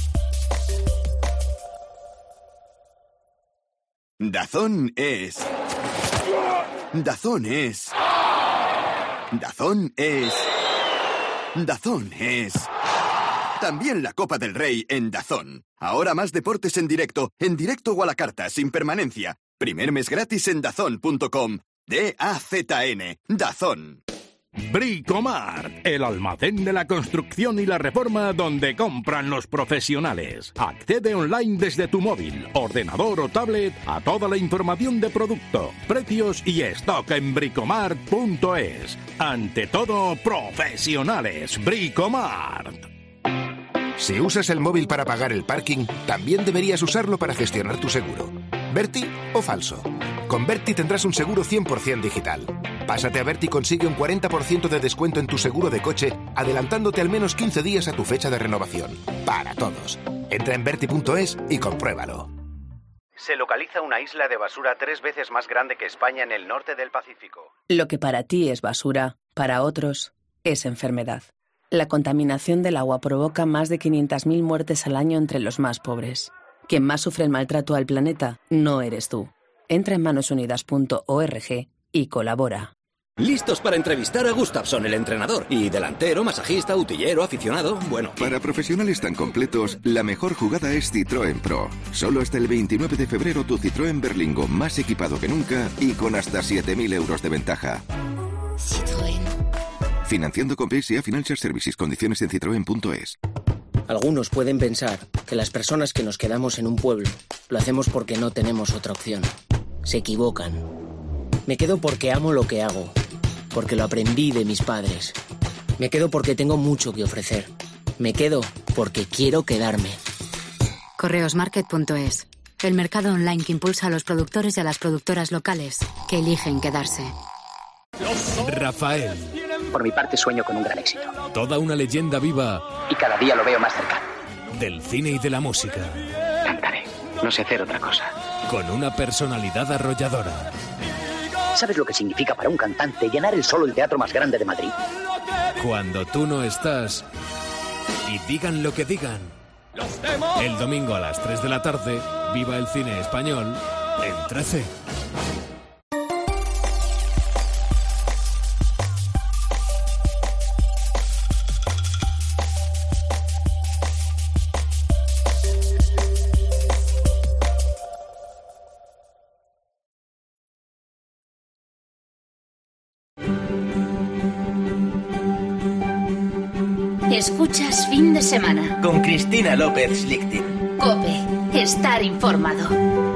Speaker 19: Dazón es... Dazón es... Dazón es... Dazón es... También la Copa del Rey en Dazón. Ahora más deportes en directo, en directo o a la carta, sin permanencia. Primer mes gratis en dazón punto com. D A Z N. Dazón.
Speaker 20: Bricomart, el almacén de la construcción y la reforma donde compran los profesionales. Accede online desde tu móvil, ordenador o tablet a toda la información de producto, precios y stock en bricomart punto es. Ante todo, profesionales. Bricomart.
Speaker 16: Si usas el móvil para pagar el parking, también deberías usarlo para gestionar tu seguro. ¿Berti o falso? Con Berti tendrás un seguro cien por ciento digital. Pásate a Berti y consigue un cuarenta por ciento de descuento en tu seguro de coche, adelantándote al menos quince días a tu fecha de renovación. Para todos. Entra en berti punto es y compruébalo.
Speaker 21: Se localiza una isla de basura tres veces más grande que España en el norte del Pacífico.
Speaker 22: Lo que para ti es basura, para otros es enfermedad. La contaminación del agua provoca más de quinientas mil muertes al año entre los más pobres. Quien más sufre el maltrato al planeta no eres tú. Entra en manos unidas punto org y colabora.
Speaker 23: Listos para entrevistar a Gustafsson, el entrenador. Y delantero, masajista, utillero, aficionado, bueno...
Speaker 24: Para profesionales tan completos, la mejor jugada es Citroën Pro. Solo hasta el veintinueve de febrero tu Citroën Berlingo más equipado que nunca y con hasta siete mil euros de ventaja.
Speaker 1: Citroën.
Speaker 24: Financiando con P S A Financial Services. Condiciones en citroen punto es.
Speaker 25: Algunos pueden pensar que las personas que nos quedamos en un pueblo lo hacemos porque no tenemos otra opción. Se equivocan. Me quedo porque amo lo que hago, porque lo aprendí de mis padres. Me quedo porque tengo mucho que ofrecer. Me quedo porque quiero quedarme.
Speaker 26: Correosmarket punto es. El mercado online que impulsa a los productores y a las productoras locales que eligen quedarse.
Speaker 17: Rafael.
Speaker 18: Por mi parte sueño con un gran éxito.
Speaker 17: Toda una leyenda viva.
Speaker 18: Y cada día lo veo más cercano.
Speaker 17: Del cine y de la música.
Speaker 18: Cantaré. No sé hacer otra cosa.
Speaker 17: Con una personalidad arrolladora.
Speaker 18: ¿Sabes lo que significa para un cantante llenar el solo el teatro más grande de Madrid?
Speaker 17: Cuando tú no estás, y digan lo que digan. El domingo a las tres de la tarde, viva el cine español en trece.
Speaker 1: Escuchas Fin de Semana.
Speaker 2: Con Cristina López Schlichting.
Speaker 1: COPE. Estar informado.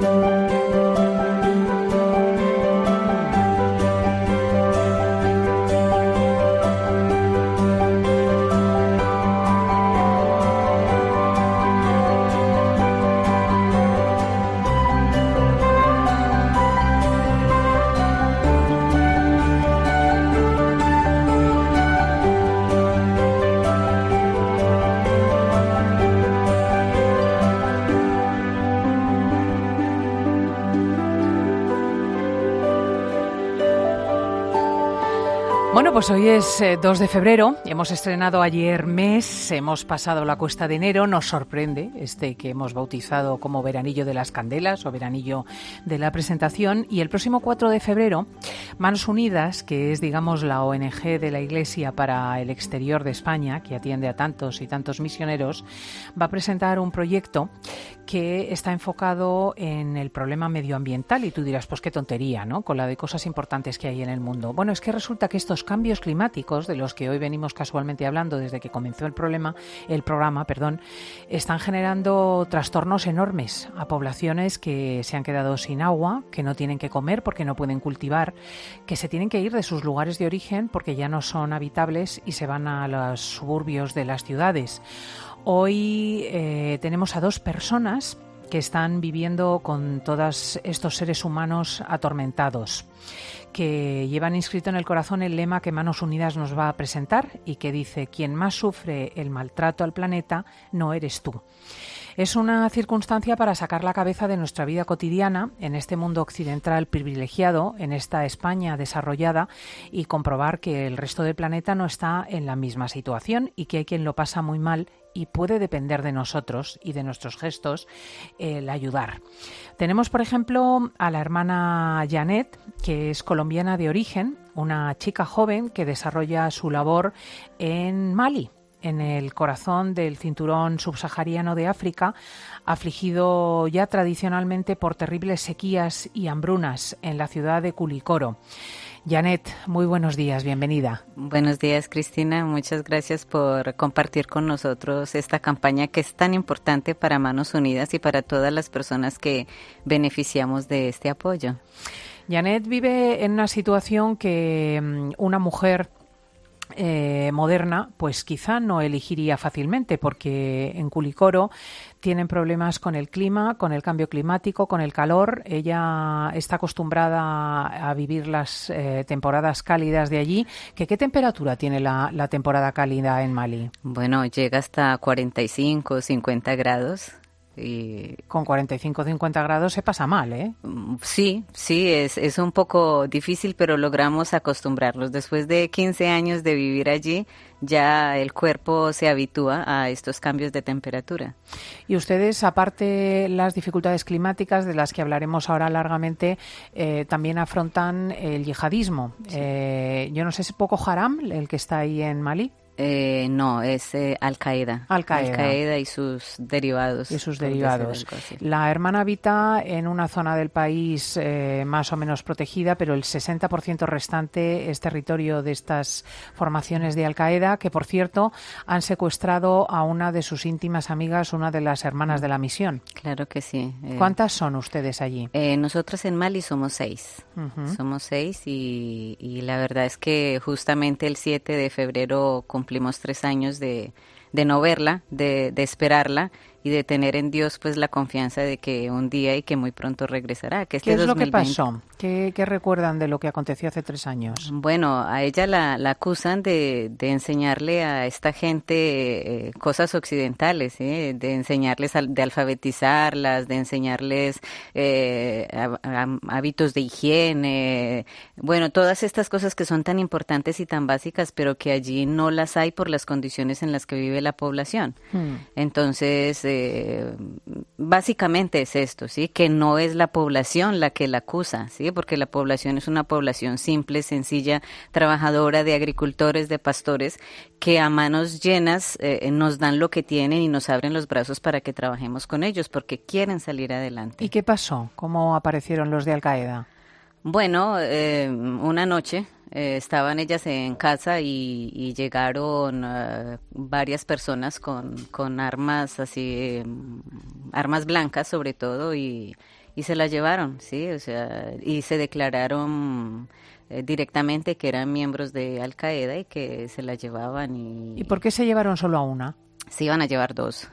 Speaker 4: Bueno, pues hoy es eh, dos de febrero, hemos estrenado ayer mes, hemos pasado la cuesta de enero, nos sorprende este que hemos bautizado como Veranillo de las Candelas o Veranillo de la Presentación, y el próximo cuatro de febrero, Manos Unidas, que es, digamos, la O N G de la Iglesia para el exterior de España, que atiende a tantos y tantos misioneros, va a presentar un proyecto que está enfocado en el problema medioambiental, y tú dirás, pues qué tontería, ¿no?, con la de cosas importantes que hay en el mundo. Bueno, es que resulta que estos cambios climáticos, de los que hoy venimos casualmente hablando desde que comenzó el problema, el programa, perdón, están generando trastornos enormes a poblaciones que se han quedado sin agua, que no tienen que comer porque no pueden cultivar, que se tienen que ir de sus lugares de origen porque ya no son habitables y se van a los suburbios de las ciudades. Hoy eh, tenemos a dos personas que están viviendo con todos estos seres humanos atormentados, que llevan inscrito en el corazón el lema que Manos Unidas nos va a presentar y que dice: quien más sufre el maltrato al planeta no eres tú. Es una circunstancia para sacar la cabeza de nuestra vida cotidiana en este mundo occidental privilegiado, en esta España desarrollada, y comprobar que el resto del planeta no está en la misma situación y que hay quien lo pasa muy mal y puede depender de nosotros y de nuestros gestos el ayudar. Tenemos, por ejemplo, a la hermana Janet, que es colombiana de origen, una chica joven que desarrolla su labor en Mali, en el corazón del cinturón subsahariano de África, afligido ya tradicionalmente por terribles sequías y hambrunas en la ciudad de Culicoro. Janet, muy buenos días, bienvenida.
Speaker 5: Buenos días, Cristina, muchas gracias por compartir con nosotros esta campaña que es tan importante para Manos Unidas y para todas las personas que beneficiamos de este apoyo.
Speaker 4: Janet vive en una situación que una mujer Eh, moderna, pues quizá no elegiría fácilmente, porque en Culicoro tienen problemas con el clima, con el cambio climático, con el calor. Ella está acostumbrada a vivir las eh, temporadas cálidas de allí. ¿Qué, qué temperatura tiene la, la temporada cálida en Mali?
Speaker 5: Bueno, llega hasta cuarenta y cinco, cincuenta grados. Y
Speaker 4: con cuarenta y cinco, cincuenta grados se pasa mal, ¿eh?
Speaker 5: Sí, sí, es, es un poco difícil, pero logramos acostumbrarnos. Después de quince años de vivir allí, ya el cuerpo se habitúa a estos cambios de temperatura.
Speaker 4: Y ustedes, aparte las dificultades climáticas, de las que hablaremos ahora largamente, eh, también afrontan el yihadismo. Sí. Eh, yo no sé, ¿es Boko Haram el que está ahí en Mali?
Speaker 5: Eh, no, es eh, Al-Qaeda.
Speaker 4: Al-Qaeda.
Speaker 5: Al-Qaeda y sus derivados.
Speaker 4: Y sus derivados. La hermana habita en una zona del país eh, más o menos protegida, pero el sesenta por ciento restante es territorio de estas formaciones de Al-Qaeda, que, por cierto, han secuestrado a una de sus íntimas amigas, una de las hermanas de la misión.
Speaker 5: Claro que sí.
Speaker 4: Eh, ¿Cuántas son ustedes allí?
Speaker 5: Eh, nosotros en Mali somos seis.
Speaker 4: Uh-huh.
Speaker 5: Somos seis y, y la verdad es que justamente el siete de febrero cumplimos tres años de, de no verla, de, de esperarla, y de tener en Dios pues la confianza de que un día y que muy pronto regresará. Que este
Speaker 4: ¿Qué es
Speaker 5: dos mil veinte...
Speaker 4: lo que pasó? ¿Qué, ¿Qué recuerdan de lo que aconteció hace tres años?
Speaker 5: Bueno, a ella la, la acusan de, de enseñarle a esta gente eh, cosas occidentales, ¿eh? de enseñarles, a, de alfabetizarlas, de enseñarles eh, a, a, hábitos de higiene, bueno, todas estas cosas que son tan importantes y tan básicas, pero que allí no las hay por las condiciones en las que vive la población. Hmm. Entonces, eh, básicamente es esto, ¿sí? Que no es la población la que la acusa, ¿sí? Porque la población es una población simple, sencilla, trabajadora, de agricultores, de pastores, que a manos llenas eh, nos dan lo que tienen y nos abren los brazos para que trabajemos con ellos, porque quieren salir adelante.
Speaker 4: ¿Y qué pasó? ¿Cómo aparecieron los de Al Qaeda?
Speaker 5: Bueno, eh, una noche eh, estaban ellas en casa y, y llegaron uh, varias personas con, con armas así, eh, armas blancas sobre todo, y, y se las llevaron, sí, o sea, y se declararon eh, directamente que eran miembros de Al Qaeda y que se las llevaban. ¿Y,
Speaker 4: ¿Y por qué se llevaron solo a una?
Speaker 5: Se iban a llevar dos.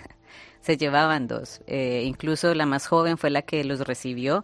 Speaker 5: Se llevaban dos. Eh, incluso la más joven fue la que los recibió.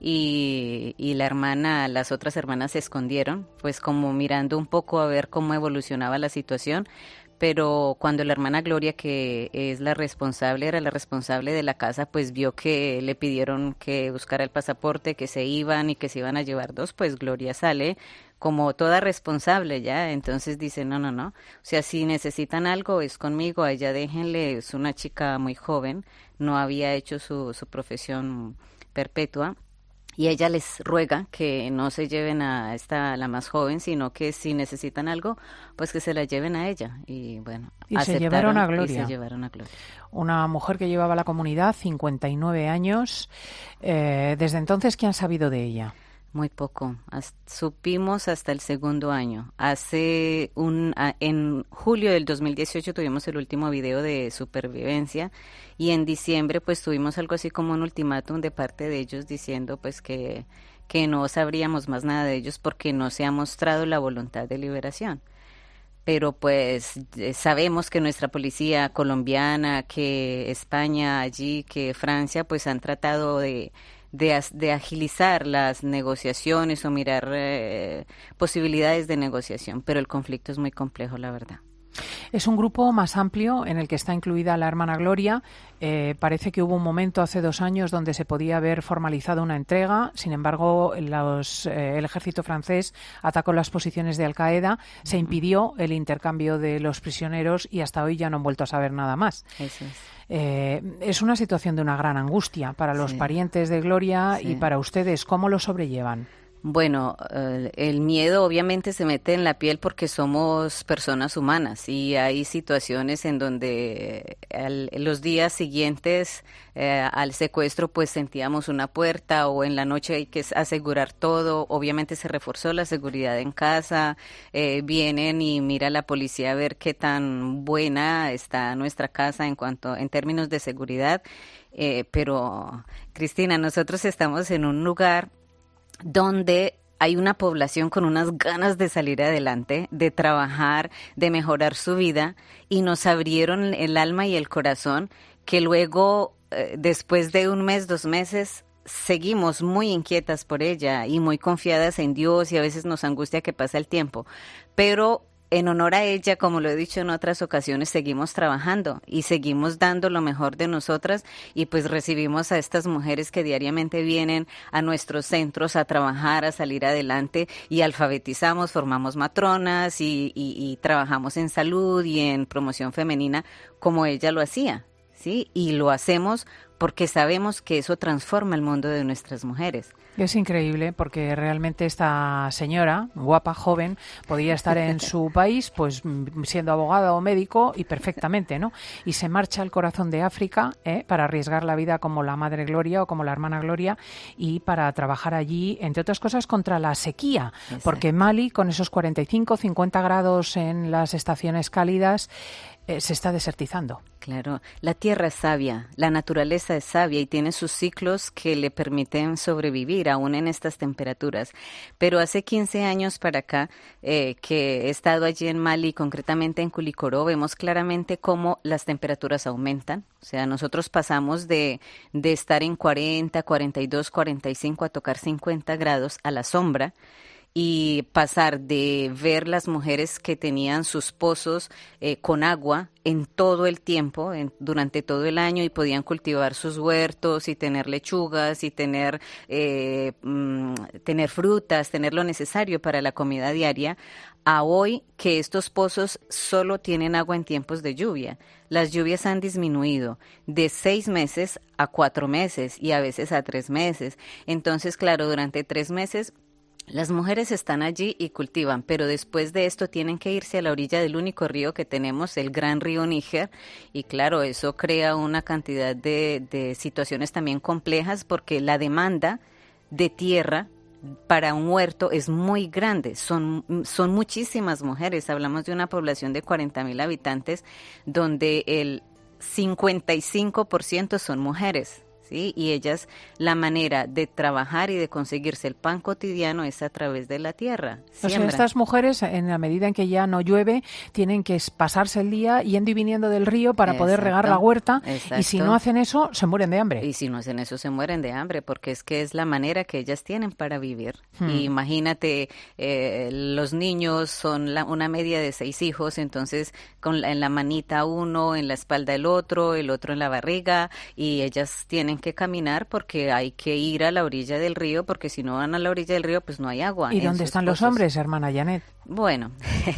Speaker 5: Y, y la hermana, las otras hermanas se escondieron, pues como mirando un poco a ver cómo evolucionaba la situación, pero cuando la hermana Gloria, que es la responsable, era la responsable de la casa, pues vio que le pidieron que buscara el pasaporte, que se iban y que se iban a llevar dos, pues Gloria sale como toda responsable ya, entonces dice, no, no, no, o sea, si necesitan algo es conmigo, a ella déjenle, es una chica muy joven, no había hecho su, su profesión perpetua, y ella les ruega que no se lleven a esta, la más joven, sino que si necesitan algo, pues que se la lleven a ella. Y bueno,
Speaker 4: y se llevaron a
Speaker 5: Y
Speaker 4: Gloria.
Speaker 5: se llevaron a Gloria.
Speaker 4: Una mujer que llevaba a la comunidad cincuenta y nueve años. Eh, desde entonces, ¿qué han sabido de ella?
Speaker 5: Muy poco. As, supimos hasta el segundo año. Hace un a, en julio del dos mil dieciocho tuvimos el último video de supervivencia y en diciembre pues tuvimos algo así como un ultimátum de parte de ellos diciendo pues que que no sabríamos más nada de ellos porque no se ha mostrado la voluntad de liberación. Pero pues sabemos que nuestra policía colombiana, que España allí, que Francia pues han tratado de De, de agilizar las negociaciones o mirar eh, posibilidades de negociación, pero el conflicto es muy complejo, la verdad.
Speaker 4: Es un grupo más amplio en el que está incluida la hermana Gloria. Eh, parece que hubo un momento hace dos años donde se podía haber formalizado una entrega. Sin embargo, los, eh, el ejército francés atacó las posiciones de Al Qaeda, se impidió el intercambio de los prisioneros y hasta hoy ya no han vuelto a saber nada más.
Speaker 5: Eso es.
Speaker 4: Eh, es una situación de una gran angustia para los sí. parientes de Gloria sí. y para ustedes. ¿Cómo lo sobrellevan?
Speaker 5: Bueno, uh, el miedo obviamente se mete en la piel porque somos personas humanas y hay situaciones en donde al, los días siguientes eh, al secuestro pues sentíamos una puerta o en la noche hay que asegurar todo. Obviamente se reforzó la seguridad en casa, eh, vienen y mira la policía a ver qué tan buena está nuestra casa en cuanto en términos de seguridad. Eh, pero Cristina, nosotros estamos en un lugar donde hay una población con unas ganas de salir adelante, de trabajar, de mejorar su vida, y nos abrieron el alma y el corazón, que luego, eh, después de un mes, dos meses, seguimos muy inquietas por ella y muy confiadas en Dios, y a veces nos angustia que pase el tiempo. Pero en honor a ella, como lo he dicho en otras ocasiones, seguimos trabajando y seguimos dando lo mejor de nosotras y pues recibimos a estas mujeres que diariamente vienen a nuestros centros a trabajar, a salir adelante y alfabetizamos, formamos matronas y, y, y trabajamos en salud y en promoción femenina como ella lo hacía, ¿sí? Y lo hacemos porque sabemos que eso transforma el mundo de nuestras mujeres.
Speaker 4: Es increíble porque realmente esta señora, guapa, joven, podía estar en su país pues siendo abogada o médico y perfectamente, ¿no? Y se marcha al corazón de África ¿eh? para arriesgar la vida como la Madre Gloria o como la Hermana Gloria y para trabajar allí, entre otras cosas, contra la sequía. Exacto. Porque Mali, con esos cuarenta y cinco, cincuenta grados en las estaciones cálidas, eh, se está desertizando.
Speaker 5: Claro, la tierra es sabia, la naturaleza es sabia y tiene sus ciclos que le permiten sobrevivir aún en estas temperaturas. Pero hace quince años para acá, eh, que he estado allí en Mali, concretamente en Kulikoro, vemos claramente cómo las temperaturas aumentan. O sea, nosotros pasamos de, de estar en cuarenta, cuarenta y dos, cuarenta y cinco a tocar cincuenta grados a la sombra. Y pasar de ver las mujeres que tenían sus pozos eh, con agua en todo el tiempo, en, durante todo el año, y podían cultivar sus huertos y tener lechugas y tener, eh, mm, tener frutas, tener lo necesario para la comida diaria, a hoy que estos pozos solo tienen agua en tiempos de lluvia. Las lluvias han disminuido de seis meses a cuatro meses y a veces a tres meses. Entonces, claro, durante tres meses las mujeres están allí y cultivan, pero después de esto tienen que irse a la orilla del único río que tenemos, el gran río Níger, y claro, eso crea una cantidad de, de situaciones también complejas porque la demanda de tierra para un huerto es muy grande, son, son muchísimas mujeres, hablamos de una población de cuarenta mil habitantes donde el cincuenta y cinco por ciento son mujeres. ¿Sí? Y ellas, la manera de trabajar y de conseguirse el pan cotidiano es a través de la tierra.
Speaker 4: O sea, estas mujeres, en la medida en que ya no llueve, tienen que pasarse el día yendo y viniendo del río para Exacto. poder regar la huerta. Exacto. Y si no hacen eso, se mueren de hambre.
Speaker 5: Y si no hacen eso, se mueren de hambre, porque es que es la manera que ellas tienen para vivir. Hmm. Y imagínate, eh, los niños son la, una media de seis hijos, entonces con la, en la manita uno, en la espalda el otro, el otro en la barriga, y ellas tienen que caminar porque hay que ir a la orilla del río, porque si no van a la orilla del río, pues no hay agua.
Speaker 4: ¿Y dónde están pozos. Los hombres, hermana Janet?
Speaker 5: Bueno,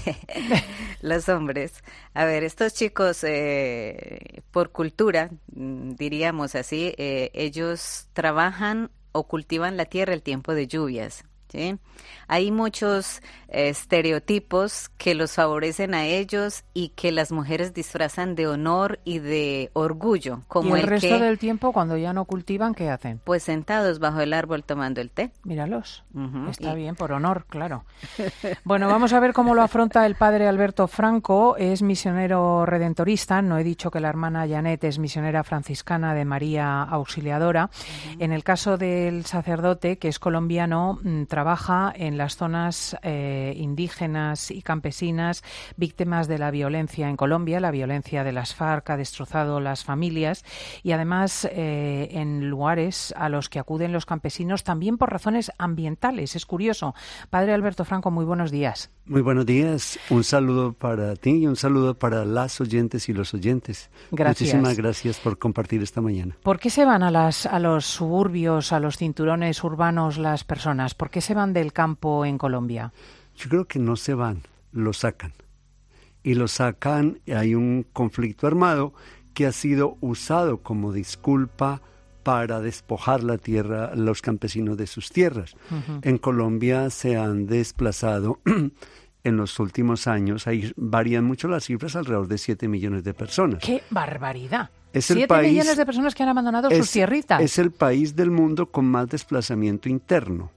Speaker 5: los hombres. A ver, estos chicos, eh, por cultura, diríamos así, eh, ellos trabajan o cultivan la tierra el tiempo de lluvias. ¿Sí? Hay muchos eh, estereotipos que los favorecen a ellos y que las mujeres disfrazan de honor y de orgullo. Como
Speaker 4: ¿Y el,
Speaker 5: el
Speaker 4: resto
Speaker 5: que,
Speaker 4: del tiempo, cuando ya no cultivan, qué hacen?
Speaker 5: Pues sentados bajo el árbol tomando el té.
Speaker 4: Míralos. Uh-huh. Está
Speaker 5: y...
Speaker 4: bien, por honor, claro. Bueno, vamos a ver cómo lo afronta el padre Alberto Franco. Es misionero redentorista. No he dicho que la hermana Janet es misionera franciscana de María Auxiliadora. Uh-huh. En el caso del sacerdote, que es colombiano, trabaja en las zonas eh, indígenas y campesinas víctimas de la violencia en Colombia. La violencia de las FARC ha destrozado las familias y además eh, en lugares a los que acuden los campesinos también por razones ambientales. Es curioso. Padre Alberto Franco, muy buenos días.
Speaker 6: Muy buenos días. Un saludo para ti y un saludo para las oyentes y los oyentes.
Speaker 4: Gracias.
Speaker 6: Muchísimas gracias por compartir esta mañana.
Speaker 4: ¿Por qué se van a, las, a los suburbios, a los cinturones urbanos las personas? ¿Por qué se van del campo en Colombia?
Speaker 6: Yo creo que no se van, lo sacan. Y lo sacan, hay un conflicto armado que ha sido usado como disculpa para despojar la tierra, los campesinos de sus tierras. Uh-huh. En Colombia se han desplazado en los últimos años, ahí varían mucho las cifras, alrededor de siete millones de personas.
Speaker 4: ¡Qué barbaridad!
Speaker 6: Es el
Speaker 4: siete
Speaker 6: país,
Speaker 4: millones de personas que han abandonado
Speaker 6: es,
Speaker 4: sus tierritas.
Speaker 6: Es el país del mundo con más desplazamiento interno.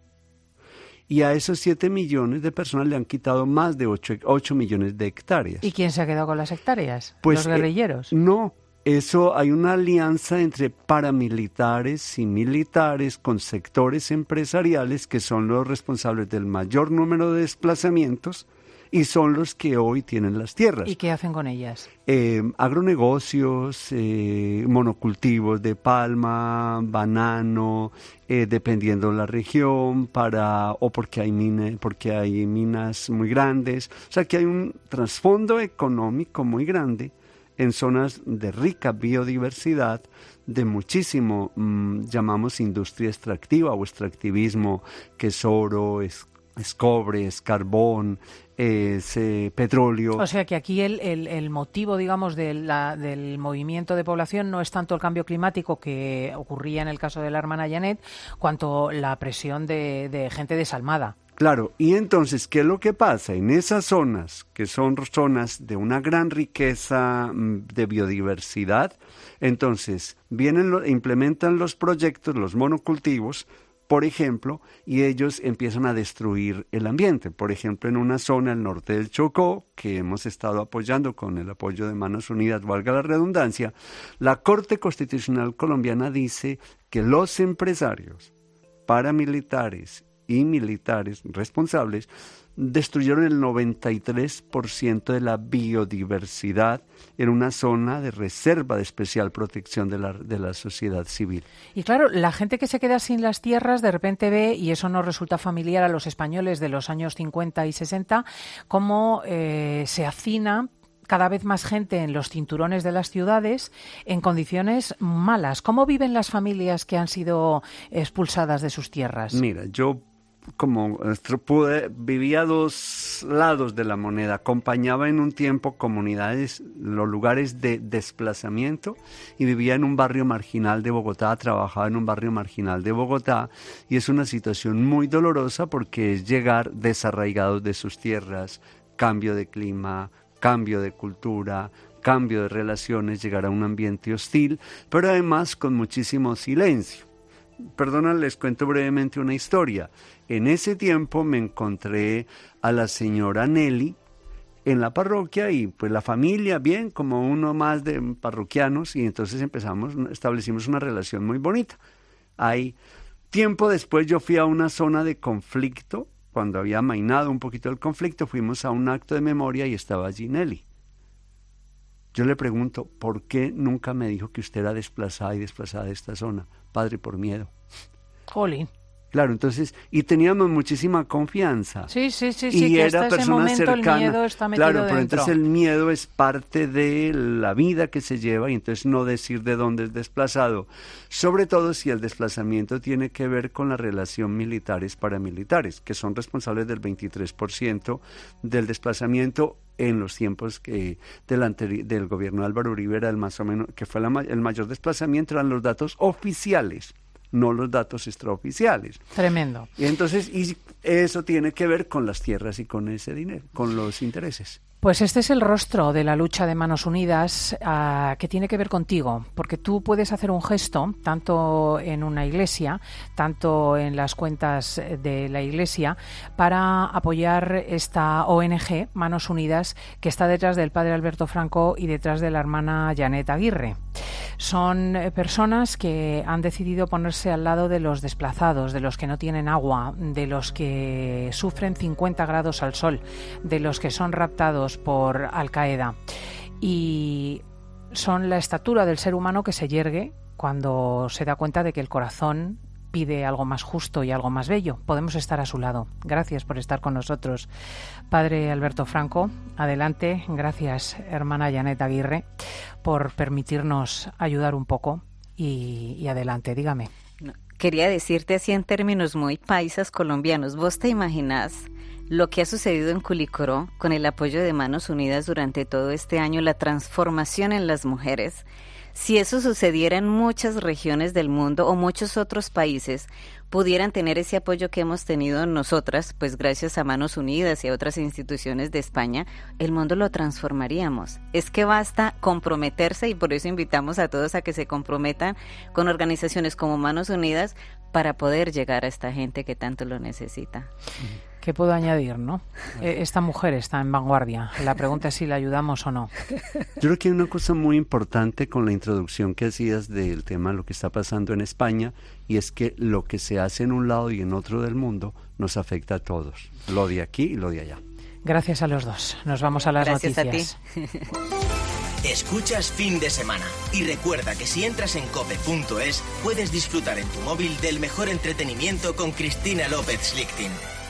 Speaker 6: Y a esos siete millones de personas le han quitado más de ocho millones de hectáreas.
Speaker 4: ¿Y quién se ha quedado con las hectáreas?
Speaker 6: Pues,
Speaker 4: ¿Los guerrilleros?
Speaker 6: Eh, no, eso hay una alianza entre paramilitares y militares con sectores empresariales que son los responsables del mayor número de desplazamientos y son los que hoy tienen las tierras.
Speaker 4: ¿Y qué hacen con ellas?
Speaker 6: Eh, agronegocios, eh, monocultivos de palma, banano, eh, dependiendo de la región, para o porque hay mina, porque hay minas muy grandes. O sea que hay un trasfondo económico muy grande en zonas de rica biodiversidad, de muchísimo, mmm, llamamos industria extractiva o extractivismo, que es oro, es, es cobre, es carbón, es eh, petróleo.
Speaker 4: O sea que aquí el, el, el motivo, digamos, de la, del movimiento de población no es tanto el cambio climático que ocurría en el caso de la hermana Janet, cuanto la presión de, de gente desalmada.
Speaker 6: Claro, y entonces, ¿qué es lo que pasa? En esas zonas, que son zonas de una gran riqueza de biodiversidad, entonces vienen, lo, implementan los proyectos, los monocultivos, por ejemplo, y ellos empiezan a destruir el ambiente. Por ejemplo, en una zona al norte del Chocó, que hemos estado apoyando con el apoyo de Manos Unidas, valga la redundancia, la Corte Constitucional colombiana dice que los empresarios, paramilitares y militares responsables destruyeron el noventa y tres por ciento de la biodiversidad en una zona de reserva de especial protección de la, de la sociedad civil.
Speaker 4: Y claro, la gente que se queda sin las tierras de repente ve, y eso nos resulta familiar a los españoles de los años cincuenta y sesenta, cómo eh, se hacina cada vez más gente en los cinturones de las ciudades en condiciones malas. ¿Cómo viven las familias que han sido expulsadas de sus tierras?
Speaker 6: Mira, yo como pude, vivía a dos lados de la moneda, acompañaba en un tiempo comunidades, los lugares de desplazamiento, y vivía en un barrio marginal de Bogotá, trabajaba en un barrio marginal de Bogotá, y es una situación muy dolorosa porque es llegar desarraigados de sus tierras, cambio de clima, cambio de cultura, cambio de relaciones, llegar a un ambiente hostil, pero además con muchísimo silencio. Perdona, les cuento brevemente una historia. En ese tiempo me encontré a la señora Nelly en la parroquia y pues la familia, bien, como uno más de parroquianos, y entonces empezamos, establecimos una relación muy bonita. Ahí, tiempo después yo fui a una zona de conflicto, cuando había amainado un poquito el conflicto, fuimos a un acto de memoria y estaba allí Nelly. Yo le pregunto, ¿por qué nunca me dijo que usted era desplazada y desplazada de esta zona? Padre, por miedo.
Speaker 4: Jolín.
Speaker 6: Claro, entonces, y teníamos muchísima confianza.
Speaker 4: Sí, sí, sí, sí,
Speaker 6: y
Speaker 4: que
Speaker 6: era
Speaker 4: hasta ese momento
Speaker 6: cercana.
Speaker 4: El miedo está metido
Speaker 6: claro, pero
Speaker 4: dentro.
Speaker 6: entonces el miedo es parte de la vida que se lleva, y entonces no decir de dónde es desplazado, sobre todo si el desplazamiento tiene que ver con la relación militares-paramilitares, que son responsables del veintitrés por ciento del desplazamiento en los tiempos que del, anteri- del gobierno de Álvaro Uribe, era el más o menos, que fue la ma- el mayor desplazamiento, eran los datos oficiales, no los datos extraoficiales.
Speaker 4: Tremendo.
Speaker 6: Y entonces, y eso tiene que ver con las tierras y con ese dinero, con los intereses.
Speaker 4: Pues este es el rostro de la lucha de Manos Unidas, uh, que tiene que ver contigo, porque tú puedes hacer un gesto, tanto en una iglesia, tanto en las cuentas de la iglesia, para apoyar esta O N G, Manos Unidas, que está detrás del padre Alberto Franco y detrás de la hermana Janet Aguirre. Son eh, personas que han decidido ponerse al lado de los desplazados, de los que no tienen agua, de los que sufren cincuenta grados al sol, de los que son raptados por Al Qaeda, y son la estatura del ser humano que se yergue cuando se da cuenta de que el corazón pide algo más justo y algo más bello. Podemos estar a su lado. Gracias por estar con nosotros, padre Alberto Franco. Adelante. Gracias, hermana Janet Aguirre, por permitirnos ayudar un poco, y, y adelante, dígame.
Speaker 5: No, quería decirte así en términos muy paisas colombianos. ¿Vos te imaginás lo que ha sucedido en Culicoro con el apoyo de Manos Unidas durante todo este año, la transformación en las mujeres? Si eso sucediera en muchas regiones del mundo o muchos otros países, pudieran tener ese apoyo que hemos tenido nosotras, pues gracias a Manos Unidas y a otras instituciones de España, el mundo lo transformaríamos. Es que basta comprometerse, y por eso invitamos a todos a que se comprometan con organizaciones como Manos Unidas para poder llegar a esta gente que tanto lo necesita.
Speaker 4: ¿Qué puedo añadir, no? Esta mujer está en vanguardia. La pregunta es si la ayudamos o no.
Speaker 6: Yo creo que hay una cosa muy importante con la introducción que hacías del tema de lo que está pasando en España, y es que lo que se hace en un lado y en otro del mundo nos afecta a todos. Lo de aquí y lo de allá.
Speaker 4: Gracias a los dos. Nos vamos a las
Speaker 5: Gracias
Speaker 4: noticias.
Speaker 5: A ti.
Speaker 2: Escuchas Fin de Semana, y recuerda que si entras en cope punto es puedes disfrutar en tu móvil del mejor entretenimiento con Cristina López Schlichting.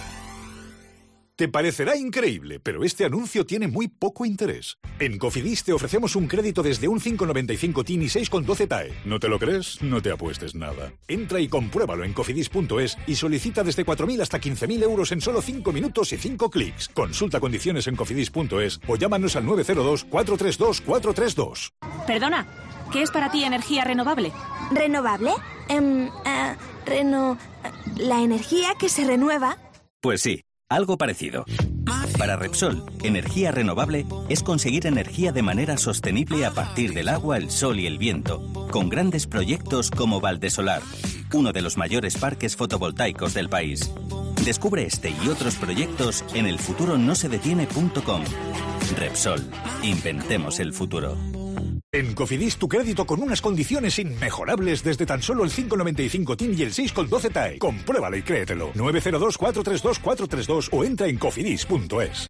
Speaker 7: Te parecerá increíble, pero este anuncio tiene muy poco interés. En Cofidis te ofrecemos un crédito desde un cinco coma noventa y cinco T I N y seis coma doce T A E. ¿No te lo crees? No te apuestes nada. Entra y compruébalo en cofidis punto es y solicita desde cuatro mil hasta quince mil euros en solo cinco minutos y cinco clics. Consulta condiciones en cofidis punto es o llámanos al nueve cero dos, cuatro tres dos, cuatro tres dos.
Speaker 8: Perdona, ¿qué es para ti energía renovable?
Speaker 9: ¿Renovable? Um, uh, reno... ¿La energía que se renueva?
Speaker 10: Pues sí. Algo parecido. Para Repsol, energía renovable es conseguir energía de manera sostenible a partir del agua, el sol y el viento, con grandes proyectos como Valdesolar, uno de los mayores parques fotovoltaicos del país. Descubre este y otros proyectos en el futuro no se detiene punto com. Repsol, inventemos el futuro.
Speaker 7: En Cofidis, tu crédito con unas condiciones inmejorables desde tan solo el cinco coma noventa y cinco T I N y el seis coma doce T A E. Compruébalo y créetelo. nueve cero dos, cuatro tres dos, cuatro tres dos o entra en cofidis punto es.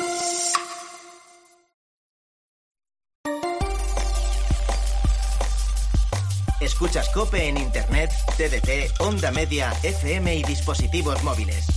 Speaker 2: Escuchas COPE en Internet, T D T, Onda Media, F M y dispositivos móviles.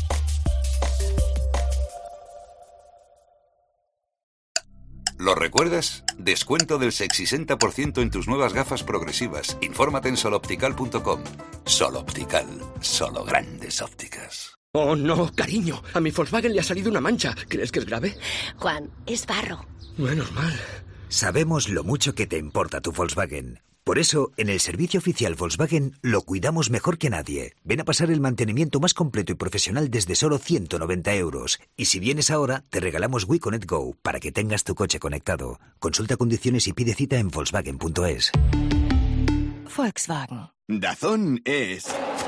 Speaker 3: ¿Lo recuerdas? Descuento del sesenta por ciento en tus nuevas gafas progresivas. Infórmate en soloptical punto com. Soloptical, solo grandes ópticas.
Speaker 11: Oh, no, cariño. A mi Volkswagen le ha salido una mancha. ¿Crees que es grave?
Speaker 12: Juan, es barro.
Speaker 11: Menos mal.
Speaker 13: Sabemos lo mucho que te importa tu Volkswagen. Por eso, en el servicio oficial Volkswagen lo cuidamos mejor que nadie. Ven a pasar el mantenimiento más completo y profesional desde solo ciento noventa euros. Y si vienes ahora, te regalamos WeConnect Go para que tengas tu coche conectado. Consulta condiciones y pide cita en volkswagen punto es.
Speaker 12: Volkswagen.
Speaker 19: Dazón es...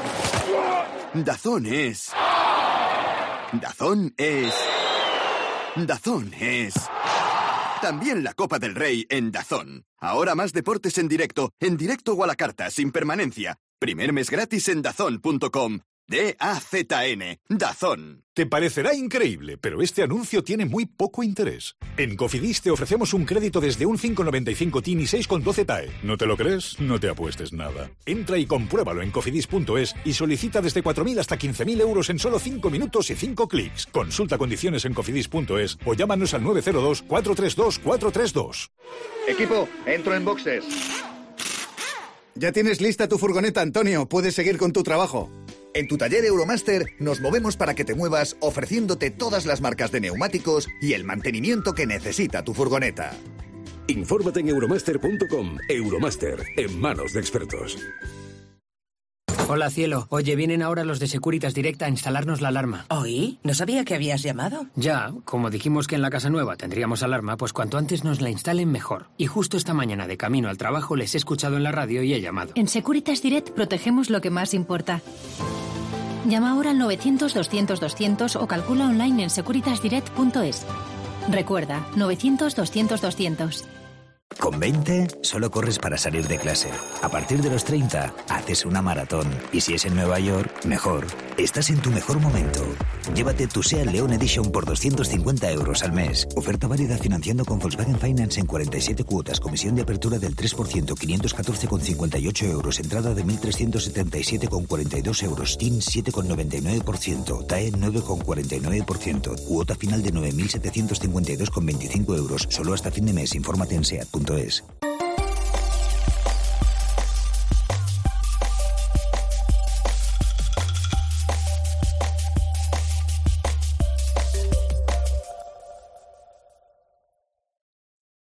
Speaker 19: Dazón es... Dazón es... Dazón es... También la Copa del Rey en Dazón. Ahora más deportes en directo, en directo o a la carta, sin permanencia. Primer mes gratis en dazón punto com. D A Z N. Dazón.
Speaker 7: Te parecerá increíble, pero este anuncio tiene muy poco interés. En Cofidis te ofrecemos un crédito desde un cinco coma noventa y cinco T I N y seis coma doce T A E. ¿No te lo crees? No te apuestes nada. Entra y compruébalo en cofidis punto es y solicita desde cuatro mil hasta quince mil euros en solo cinco minutos y cinco clics. Consulta condiciones en cofidis punto es o llámanos al nueve cero dos, cuatro tres dos, cuatro tres dos.
Speaker 14: Equipo, entro en boxes.
Speaker 15: Ya tienes lista tu furgoneta, Antonio. Puedes seguir con tu trabajo.
Speaker 14: En tu taller Euromaster nos movemos para que te muevas ofreciéndote todas las marcas de neumáticos y el mantenimiento que necesita tu furgoneta.
Speaker 20: Infórmate en euromaster punto com. Euromaster, en manos de expertos.
Speaker 27: Hola, cielo. Oye, vienen ahora los de Securitas Direct a instalarnos la alarma.
Speaker 28: ¿Oí? No sabía que habías llamado.
Speaker 27: Ya, como dijimos que en la casa nueva tendríamos alarma, pues cuanto antes nos la instalen mejor. Y justo esta mañana de camino al trabajo les he escuchado en la radio y he llamado.
Speaker 28: En Securitas Direct protegemos lo que más importa. Llama ahora al novecientos, doscientos, doscientos o calcula online en securitas direct punto es. Recuerda, novecientos, doscientos, doscientos.
Speaker 13: Con veinte, solo corres para salir de clase. A partir de los treinta, haces una maratón. Y si es en Nueva York, mejor. Estás en tu mejor momento. Llévate tu SEAT León Edition por doscientos cincuenta euros al mes. Oferta válida financiando con Volkswagen Finance en cuarenta y siete cuotas. Comisión de apertura del tres por ciento, quinientos catorce con cincuenta y ocho euros. Entrada de mil trescientos setenta y siete con cuarenta y dos euros. T I N siete con noventa y nueve por ciento. T A E nueve con cuarenta y nueve por ciento. Cuota final de nueve mil setecientos cincuenta y dos con veinticinco euros. Solo hasta fin de mes. Infórmate en SEAT punto es.